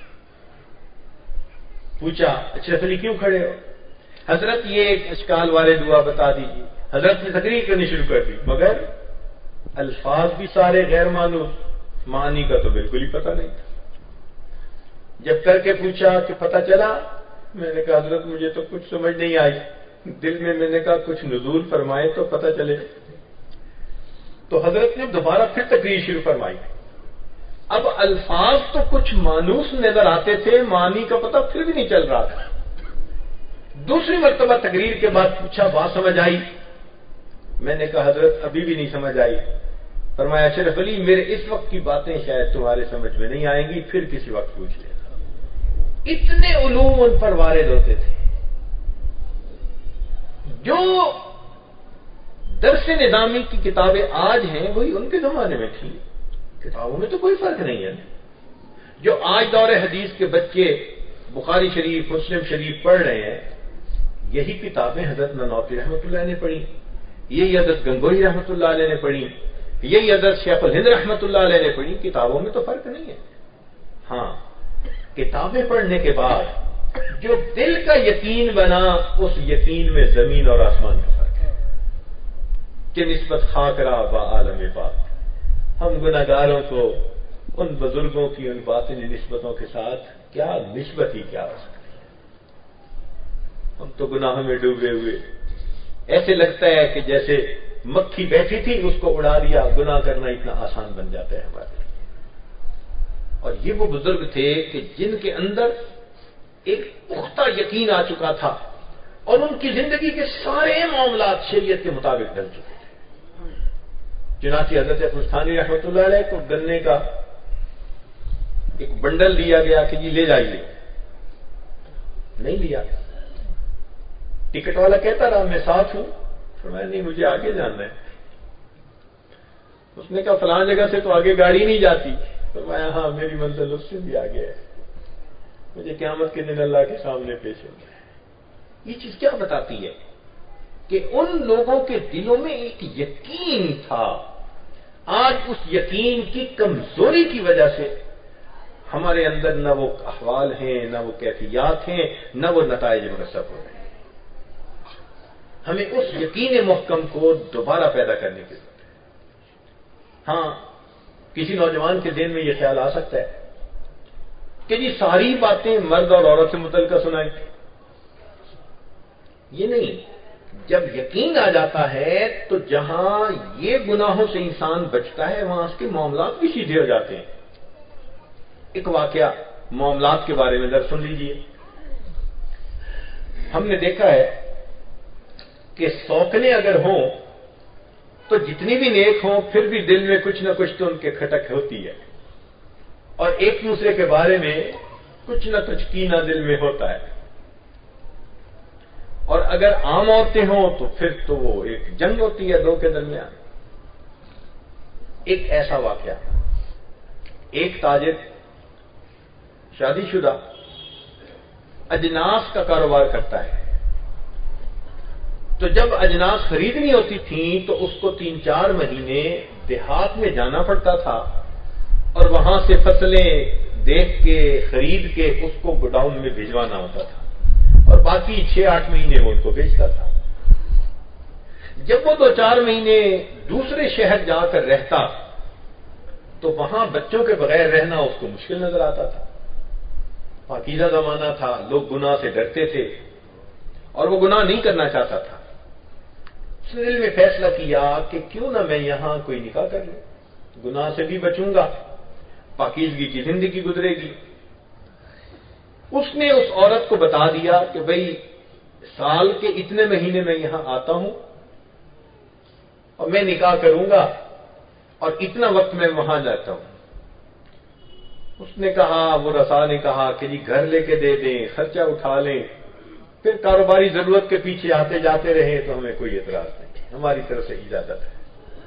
پوچھا اشرف علی کیوں کھڑے ہو؟ حضرت یہ ایک اشکال وارد ہوا, بتا دیجیے. حضرت نے تقریر کرنی شروع کر دی, مگر الفاظ بھی سارے غیر معلوم, معنی کا تو بالکل ہی پتہ نہیں تھا. جب کر کے پوچھا کہ پتہ چلا, میں نے کہا حضرت مجھے تو کچھ سمجھ نہیں آئی. دل میں میں نے کہا کچھ نزول فرمائے تو پتہ چلے. تو حضرت نے دوبارہ پھر تقریر شروع فرمائی. اب الفاظ تو کچھ مانوس نظر آتے تھے, معنی کا پتہ پھر بھی نہیں چل رہا تھا. دوسری مرتبہ تقریر کے بعد پوچھا بات سمجھ آئی؟ میں نے کہا حضرت ابھی بھی نہیں سمجھ آئی. فرمایا اشرف علی میرے اس وقت کی باتیں شاید تمہارے سمجھ میں نہیں آئیں گی, پھر کسی وقت پوچھ لینا. اتنے علوم ان پر وارد ہوتے تھے جو درس نظامی کی کتابیں آج ہیں وہی ان کے زمانے میں تھیں. کتابوں میں تو کوئی فرق نہیں ہے. جو آج دور حدیث کے بچے بخاری شریف مسلم شریف پڑھ رہے ہیں، یہی کتابیں حضرت نانوتوی رحمۃ اللہ نے پڑھی، یہی حضرت گنگوہی رحمۃ اللہ علیہ نے پڑھی، یہی حضرت شیخ الہند رحمۃ اللہ علیہ نے پڑھی. کتابوں میں تو فرق نہیں ہے. ہاں، کتابیں پڑھنے کے بعد جو دل کا یقین بنا، اس یقین میں زمین اور آسمان کا فرق ہے. کہ نسبت خاکرا با عالم پاک، ہم گناہگاروں کو ان بزرگوں کی ان باطنی نسبتوں کے ساتھ کیا نسبت ہی کیا ہو سکتی ہے. ہم تو گناہوں میں ڈوبے ہوئے، ایسے لگتا ہے کہ جیسے مکھی بیٹھی تھی اس کو اڑا دیا. گناہ کرنا اتنا آسان بن جاتا ہے ہمارے لیے. اور یہ وہ بزرگ تھے کہ جن کے اندر ایک پختہ یقین آ چکا تھا اور ان کی زندگی کے سارے معاملات شریعت کے مطابق ڈل چکے تھے. چنانچہ حضرت اخوستانی رحمۃ اللہ علیہ کو گنے کا ایک بنڈل دیا گیا کہ جی لے جائیے. نہیں لیا. ٹکٹ والا کہتا رہا میں ساتھ ہوں، فرمایا نہیں مجھے آگے جانا ہے. اس نے کہا فلاں جگہ سے تو آگے گاڑی نہیں جاتی. فرمایا ہاں میری منزل اس سے بھی آگے ہے، مجھے قیامت کے دن اللہ کے سامنے پیش ہونا ہے. یہ چیز کیا بتاتی ہے کہ ان لوگوں کے دلوں میں ایک یقین تھا. آج اس یقین کی کمزوری کی وجہ سے ہمارے اندر نہ وہ احوال ہیں، نہ وہ کیفیات ہیں، نہ وہ نتائج مرتب ہو رہے ہیں. ہمیں اس یقین محکم کو دوبارہ پیدا کرنے کی ضرورت ہے. ہاں، کسی نوجوان کے ذہن میں یہ خیال آ سکتا ہے کہ جی ساری باتیں مرد اور عورت سے متعلقہ سنائی. یہ نہیں. جب یقین آ جاتا ہے تو جہاں یہ گناہوں سے انسان بچتا ہے وہاں اس کے معاملات بھی سیدھے ہو جاتے ہیں. ایک واقعہ معاملات کے بارے میں ذرا سن لیجئے. ہم نے دیکھا ہے کہ سوکنے اگر ہوں تو جتنی بھی نیک ہوں پھر بھی دل میں کچھ نہ کچھ تو ان کے کھٹک ہوتی ہے، اور ایک دوسرے کے بارے میں کچھ نہ کچھ کینہ دل میں ہوتا ہے. اور اگر عام عورتیں ہوں تو پھر تو وہ ایک جنگ ہوتی ہے دو کے درمیان. ایک ایسا واقعہ، ایک تاجر شادی شدہ اجناس کا کاروبار کرتا ہے. تو جب اجناس خریدنی ہوتی تھیں تو اس کو تین چار مہینے دیہات میں جانا پڑتا تھا اور وہاں سے فصلیں دیکھ کے خرید کے اس کو گوڈاؤن میں بھجوانا ہوتا تھا، اور باقی چھ آٹھ مہینے وہ ان کو بیچتا تھا. جب وہ دو چار مہینے دوسرے شہر جا کر رہتا تو وہاں بچوں کے بغیر رہنا اس کو مشکل نظر آتا تھا. پاکیزہ زمانہ تھا، لوگ گناہ سے ڈرتے تھے اور وہ گناہ نہیں کرنا چاہتا تھا. اس نے دل میں فیصلہ کیا کہ کیوں نہ میں یہاں کوئی نکاح کر لوں، گناہ سے بھی بچوں گا، پاکیزگی کی زندگی گزرے گی. اس نے اس عورت کو بتا دیا کہ بھئی سال کے اتنے مہینے میں یہاں آتا ہوں اور میں نکاح کروں گا اور اتنا وقت میں وہاں جاتا ہوں. اس نے کہا، وہ رسا نے کہا کہ جی گھر لے کے دے دیں، خرچہ اٹھا لیں، پھر کاروباری ضرورت کے پیچھے آتے جاتے رہیں تو ہمیں کوئی اعتراض نہیں، ہماری طرف سے اجازت ہے.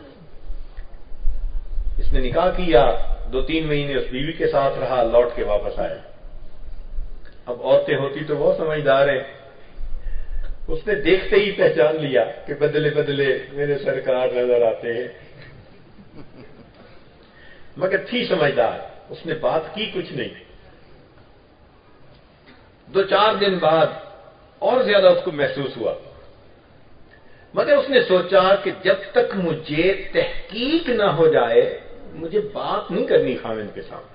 اس نے نکاح کیا، دو تین مہینے اس بیوی کے ساتھ رہا، لوٹ کے واپس آیا. اب عورتیں ہوتی تو وہ سمجھدار ہیں، اس نے دیکھتے ہی پہچان لیا کہ بدلے بدلے میرے سرکار نظر آتے ہیں. مگر تھی سمجھدار، اس نے بات کی کچھ نہیں. دو چار دن بعد اور زیادہ اس کو محسوس ہوا، مگر اس نے سوچا کہ جب تک مجھے تحقیق نہ ہو جائے مجھے بات نہیں کرنی خاوند کے سامنے.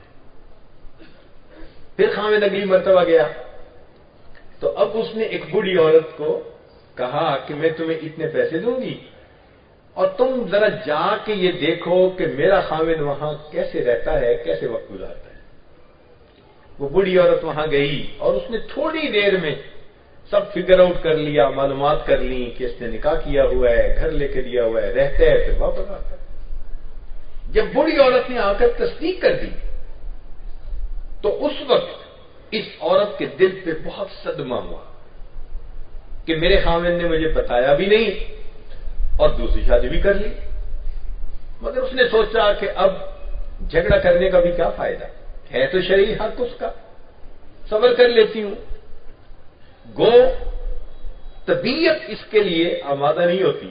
پھر خاوند اگلی مرتبہ گیا تو اب اس نے ایک بوڑھی عورت کو کہا کہ میں تمہیں اتنے پیسے دوں گی اور تم ذرا جا کے یہ دیکھو کہ میرا خاوند وہاں کیسے رہتا ہے، کیسے وقت گزارتا ہے. وہ بوڑھی عورت وہاں گئی اور اس نے تھوڑی دیر میں سب فگر آؤٹ کر لیا، معلومات کر لی کہ اس نے نکاح کیا ہوا ہے، گھر لے کے دیا ہوا ہے، رہتا ہے، پھر واپس آتا ہے. جب بوڑھی عورت نے آ کر تصدیق کر دی تو اس وقت اس عورت کے دل پہ بہت صدمہ ہوا کہ میرے خاوند نے مجھے بتایا بھی نہیں اور دوسری شادی بھی کر لی. مگر اس نے سوچا کہ اب جھگڑا کرنے کا بھی کیا فائدہ ہے تو شرعی حق اس کا، صبر کر لیتی ہوں، گو طبیعت اس کے لیے آمادہ نہیں ہوتی،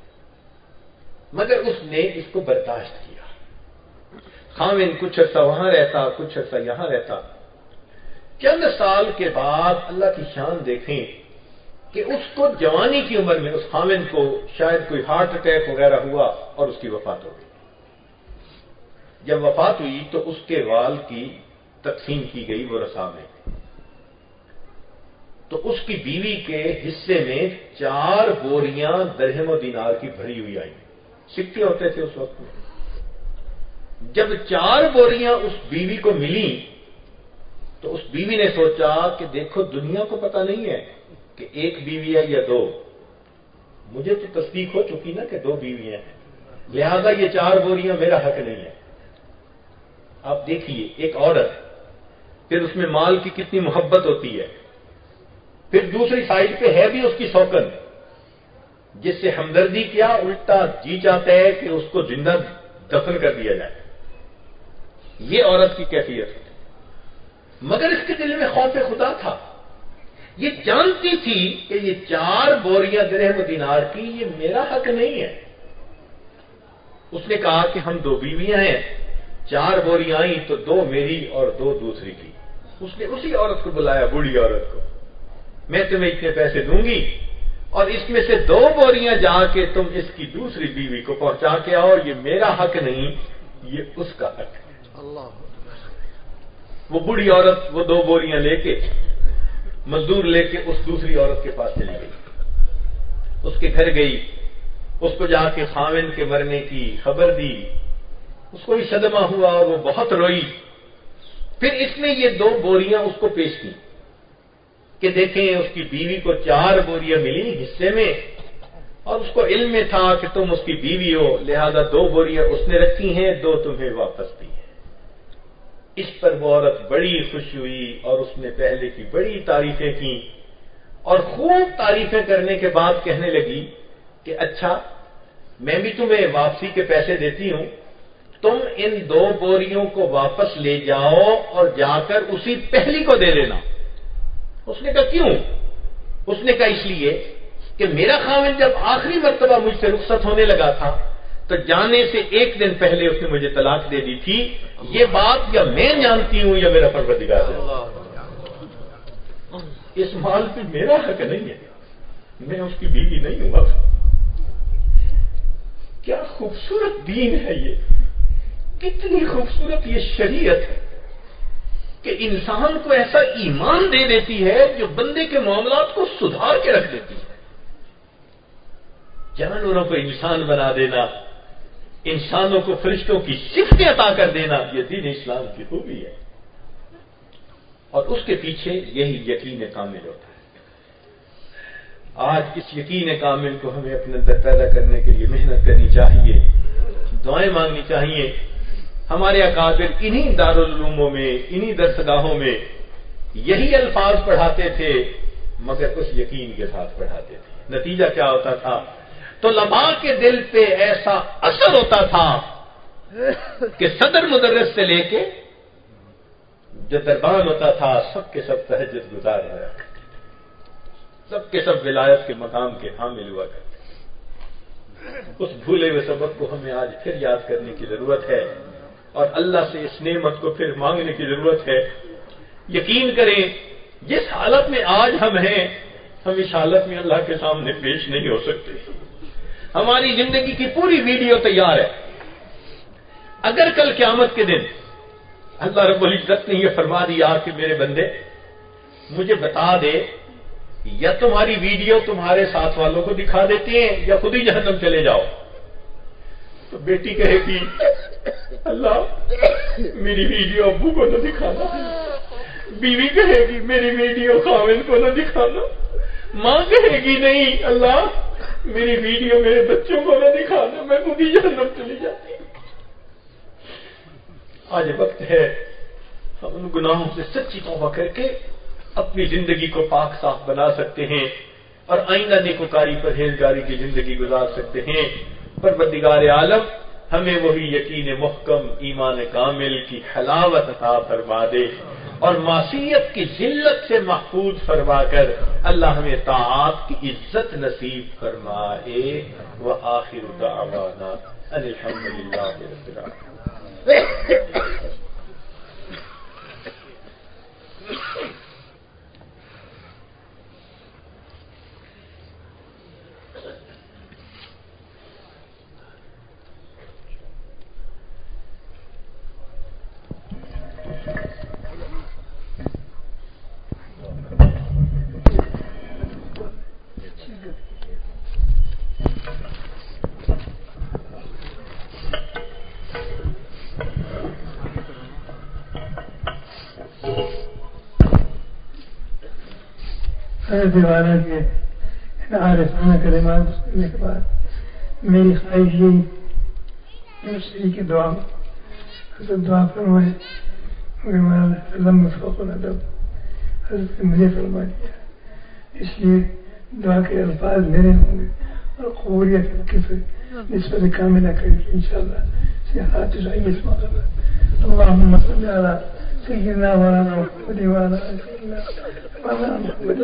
مگر اس نے اس کو برداشت کیا۔ خاوند کچھ عرصہ وہاں رہتا، کچھ عرصہ یہاں رہتا، چند سال کے بعد اللہ کی شان دیکھیں کہ اس کو جوانی کی عمر میں اس خاوند کو شاید کوئی ہارٹ اٹیک وغیرہ ہوا اور اس کی وفات ہو گئی۔ جب وفات ہوئی تو اس کے وال کی تقسیم کی گئی ورثاء میں، تو اس کی بیوی کے حصے میں چار بوریاں درہم و دینار کی بھری ہوئی آئیں، سکے ہوتے تھے اس وقت میں۔ جب چار بوریاں اس بیوی کو ملیں تو اس بیوی نے سوچا کہ دیکھو دنیا کو پتہ نہیں ہے کہ ایک بیوی ہے یا دو، مجھے تو تصدیق ہو چکی نا کہ دو بیویاں ہیں، لہذا یہ چار بوریاں میرا حق نہیں ہے۔ آپ دیکھیے ایک عورت، پھر اس میں مال کی کتنی محبت ہوتی ہے، پھر دوسری سائڈ پہ ہے بھی اس کی سوکن، جس سے ہمدردی کیا الٹا جی چاہتا ہے کہ اس کو زندہ دفن کر دیا جائے۔ یہ عورت کی کیفیت ہے، مگر اس کے دل میں خوف خدا تھا، یہ جانتی تھی کہ یہ چار بوریاں درہم و دینار کی یہ میرا حق نہیں ہے۔ اس نے کہا کہ ہم دو بیویاں ہیں، چار بوریاں آئیں تو دو میری اور دو دوسری کی۔ اس نے اسی عورت کو بلایا، بوڑھی عورت کو، میں تمہیں اتنے پیسے دوں گی اور اس میں سے دو بوریاں جا کے تم اس کی دوسری بیوی کو پہنچا کے آؤ، یہ میرا حق نہیں، یہ اس کا حق ہے۔ اللہ۔ وہ بوڑھی عورت وہ دو بوریاں لے کے مزدور لے کے اس دوسری عورت کے پاس چلی گئی، اس کے گھر گئی، اس کو جا کے خاوند کے مرنے کی خبر دی، اس کو بھی صدمہ ہوا اور وہ بہت روئی۔ پھر اس نے یہ دو بوریاں اس کو پیش کی کہ دیکھیں اس کی بیوی کو چار بوریاں ملی حصے میں، اور اس کو علم میں تھا کہ تم اس کی بیوی ہو، لہذا دو بوریاں اس نے رکھی ہیں، دو تمہیں واپس دی ہیں۔ اس پر وہ عورت بڑی خوش ہوئی اور اس نے پہلے کی بڑی تعریفیں کی، اور خوب تعریفیں کرنے کے بعد کہنے لگی کہ اچھا میں بھی تمہیں واپسی کے پیسے دیتی ہوں، تم ان دو بوریوں کو واپس لے جاؤ اور جا کر اسی پہلی کو دے دینا۔ اس نے کہا کیوں؟ اس نے کہا اس لیے کہ میرا خاوند جب آخری مرتبہ مجھ سے رخصت ہونے لگا تھا تو جانے سے ایک دن پہلے اس نے مجھے طلاق دے دی تھی، یہ بات یا میں جانتی ہوں یا میرا پروردگار جانتا ہے، اس مال پہ میرا حق نہیں ہے، میں اس کی بیوی نہیں ہوں۔ اب کیا خوبصورت دین ہے یہ، کتنی خوبصورت یہ شریعت ہے کہ انسان کو ایسا ایمان دے دیتی ہے جو بندے کے معاملات کو سدھار کے رکھ دیتی ہے۔ جانوروں کو انسان بنا دینا، انسانوں کو فرشتوں کی صفتیں عطا کر دینا، یہ دین اسلام کی خوبی ہے، اور اس کے پیچھے یہی یقین کامل ہوتا ہے۔ آج اس یقین کامل کو ہمیں اپنے اندر پیدا کرنے کے لیے محنت کرنی چاہیے، دعائیں مانگنی چاہیے۔ ہمارے اکابر انہی دارالعلوموں میں، انہی درسگاہوں میں یہی الفاظ پڑھاتے تھے، مگر اس یقین کے ساتھ پڑھاتے تھے۔ نتیجہ کیا ہوتا تھا؟ تو طلباء کے دل پہ ایسا اثر ہوتا تھا کہ صدر مدرس سے لے کے جو دربان ہوتا تھا سب کے سب تہجد گزار ہوا کرتے تھے، سب کے سب ولایت کے مقام کے حامل ہوا کرتے تھے۔ اس بھولے ہوئے سبق کو ہمیں آج پھر یاد کرنے کی ضرورت ہے، اور اللہ سے اس نعمت کو پھر مانگنے کی ضرورت ہے۔ یقین کریں جس حالت میں آج ہم ہیں، ہم اس حالت میں اللہ کے سامنے پیش نہیں ہو سکتے۔ ہماری زندگی کی پوری ویڈیو تیار ہے، اگر کل قیامت کے دن اللہ رب العزت نے یہ فرما دیا کہ میرے بندے مجھے بتا دے، یا تمہاری ویڈیو تمہارے ساتھ والوں کو دکھا دیتے ہیں یا خود ہی جہنم چلے جاؤ، تو بیٹی کہے گی اللہ میری ویڈیو ابو کو نہ دکھانا، بیوی کہے گی میری ویڈیو خاوند کو نہ دکھانا، ماں کہے گی نہیں اللہ میری ویڈیو میرے بچوں کو نہ دکھانا، میں خود ہی جہنم چلی جاتی۔ آج وقت ہے ہم ان گناہوں سے سچی توبہ کر کے اپنی زندگی کو پاک صاف بنا سکتے ہیں اور آئندہ نیکوکاری پرہیزگاری کی زندگی گزار سکتے ہیں۔ پروردگار عالم ہمیں وہی یقین محکم ایمان کامل کی حلاوت عطا فرما دے اور معصیت کی ذلت سے محفوظ فرما کر اللہ ہمیں طاعات کی عزت نصیب فرمائے. وآخر دعوانا ان الحمد للہ رب العالمین. دیوانہ کے عارفانہ کلمات سننے کے بعد میری خواہش یہی دوسری کی دعا حضرت دعا فرمائے مگر میں فوق الادب حضرت نے مجھے فرما دیا، اس لیے دعا کے الفاظ میرے ہوں گے اور قبولیت کی نسبت کاملہ کریں گے انشاءاللہ. صحت رئیس مغرب اللهم صل على سيدنا مولانا محمد وعلى آل سيدنا مولانا محمد.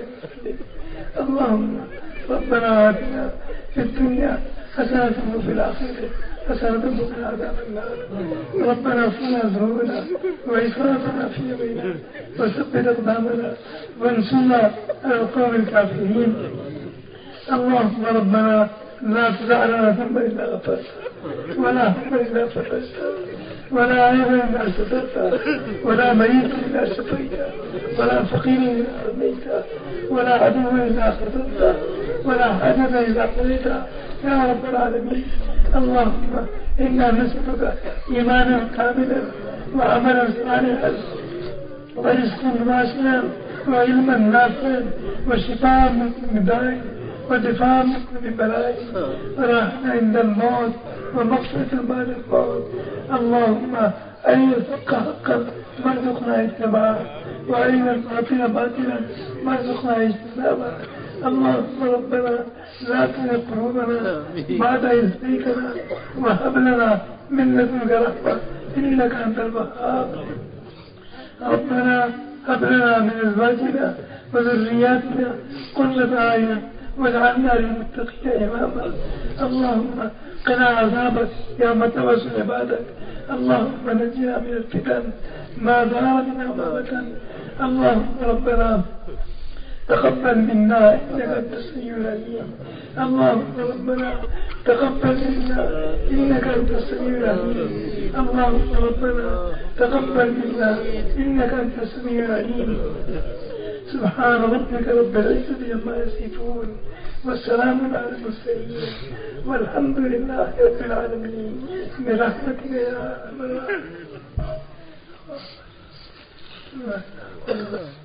اللهم ربنا آتنا في الدنيا حسنة وفي الآخرة حسنة وقنا عذاب النار. ربنا اغفر لنا ذنوبنا وإسرافنا في أمرنا وثبت أقدامنا وانصرنا على القوم الكافرين. اللهم ربنا لا تدع لنا ذنبا إلا غفرته ولا هما إلا فرجته ولا عيبا إلا سترته ولا مريضا إلا شفيته ولا فقيرا إلا أغنيته ولا عدوا إلا خذلته ولا حاجة إلا قضيتها يا رب العالمين. اللهم إنا نسألك إيمانا كاملا وعملا صالحا ورزقا واسعا وعلما نافعا وشفاء من كل داء ودفاع من كل بلاء وراحة عند الموت ومغفرة بعد الموت. اللهم أرنا الحق حقا وارزقنا اتباعه وأرنا الباطل باطلا وارزقنا اجتنابه. اللهم ربنا لا تزغ قلوبنا بعد إذ هديتنا وهب لنا من لدنك رحمة إنك أنت الوهاب. ربنا هب لنا من أزواجنا وذرياتنا قرة أعين واجعلنا للمتقين إماما. اللهم قنا عذابك يوم تبعث عبادك. اللهم نجنا من الفتن ما ظهر منها وما بطن. اللهم ربنا تقبل منا إنك أنت السميع العليم. اللهم ربنا تقبل منا إنك أنت السميع العليم. اللهم ربنا تقبل منا إنك أنت السميع العليم. سبحان ربك رب العزة عما يصفون والسلام على المرسلين والحمد لله رب العالمين برحمتك يا أرحم الراحمين.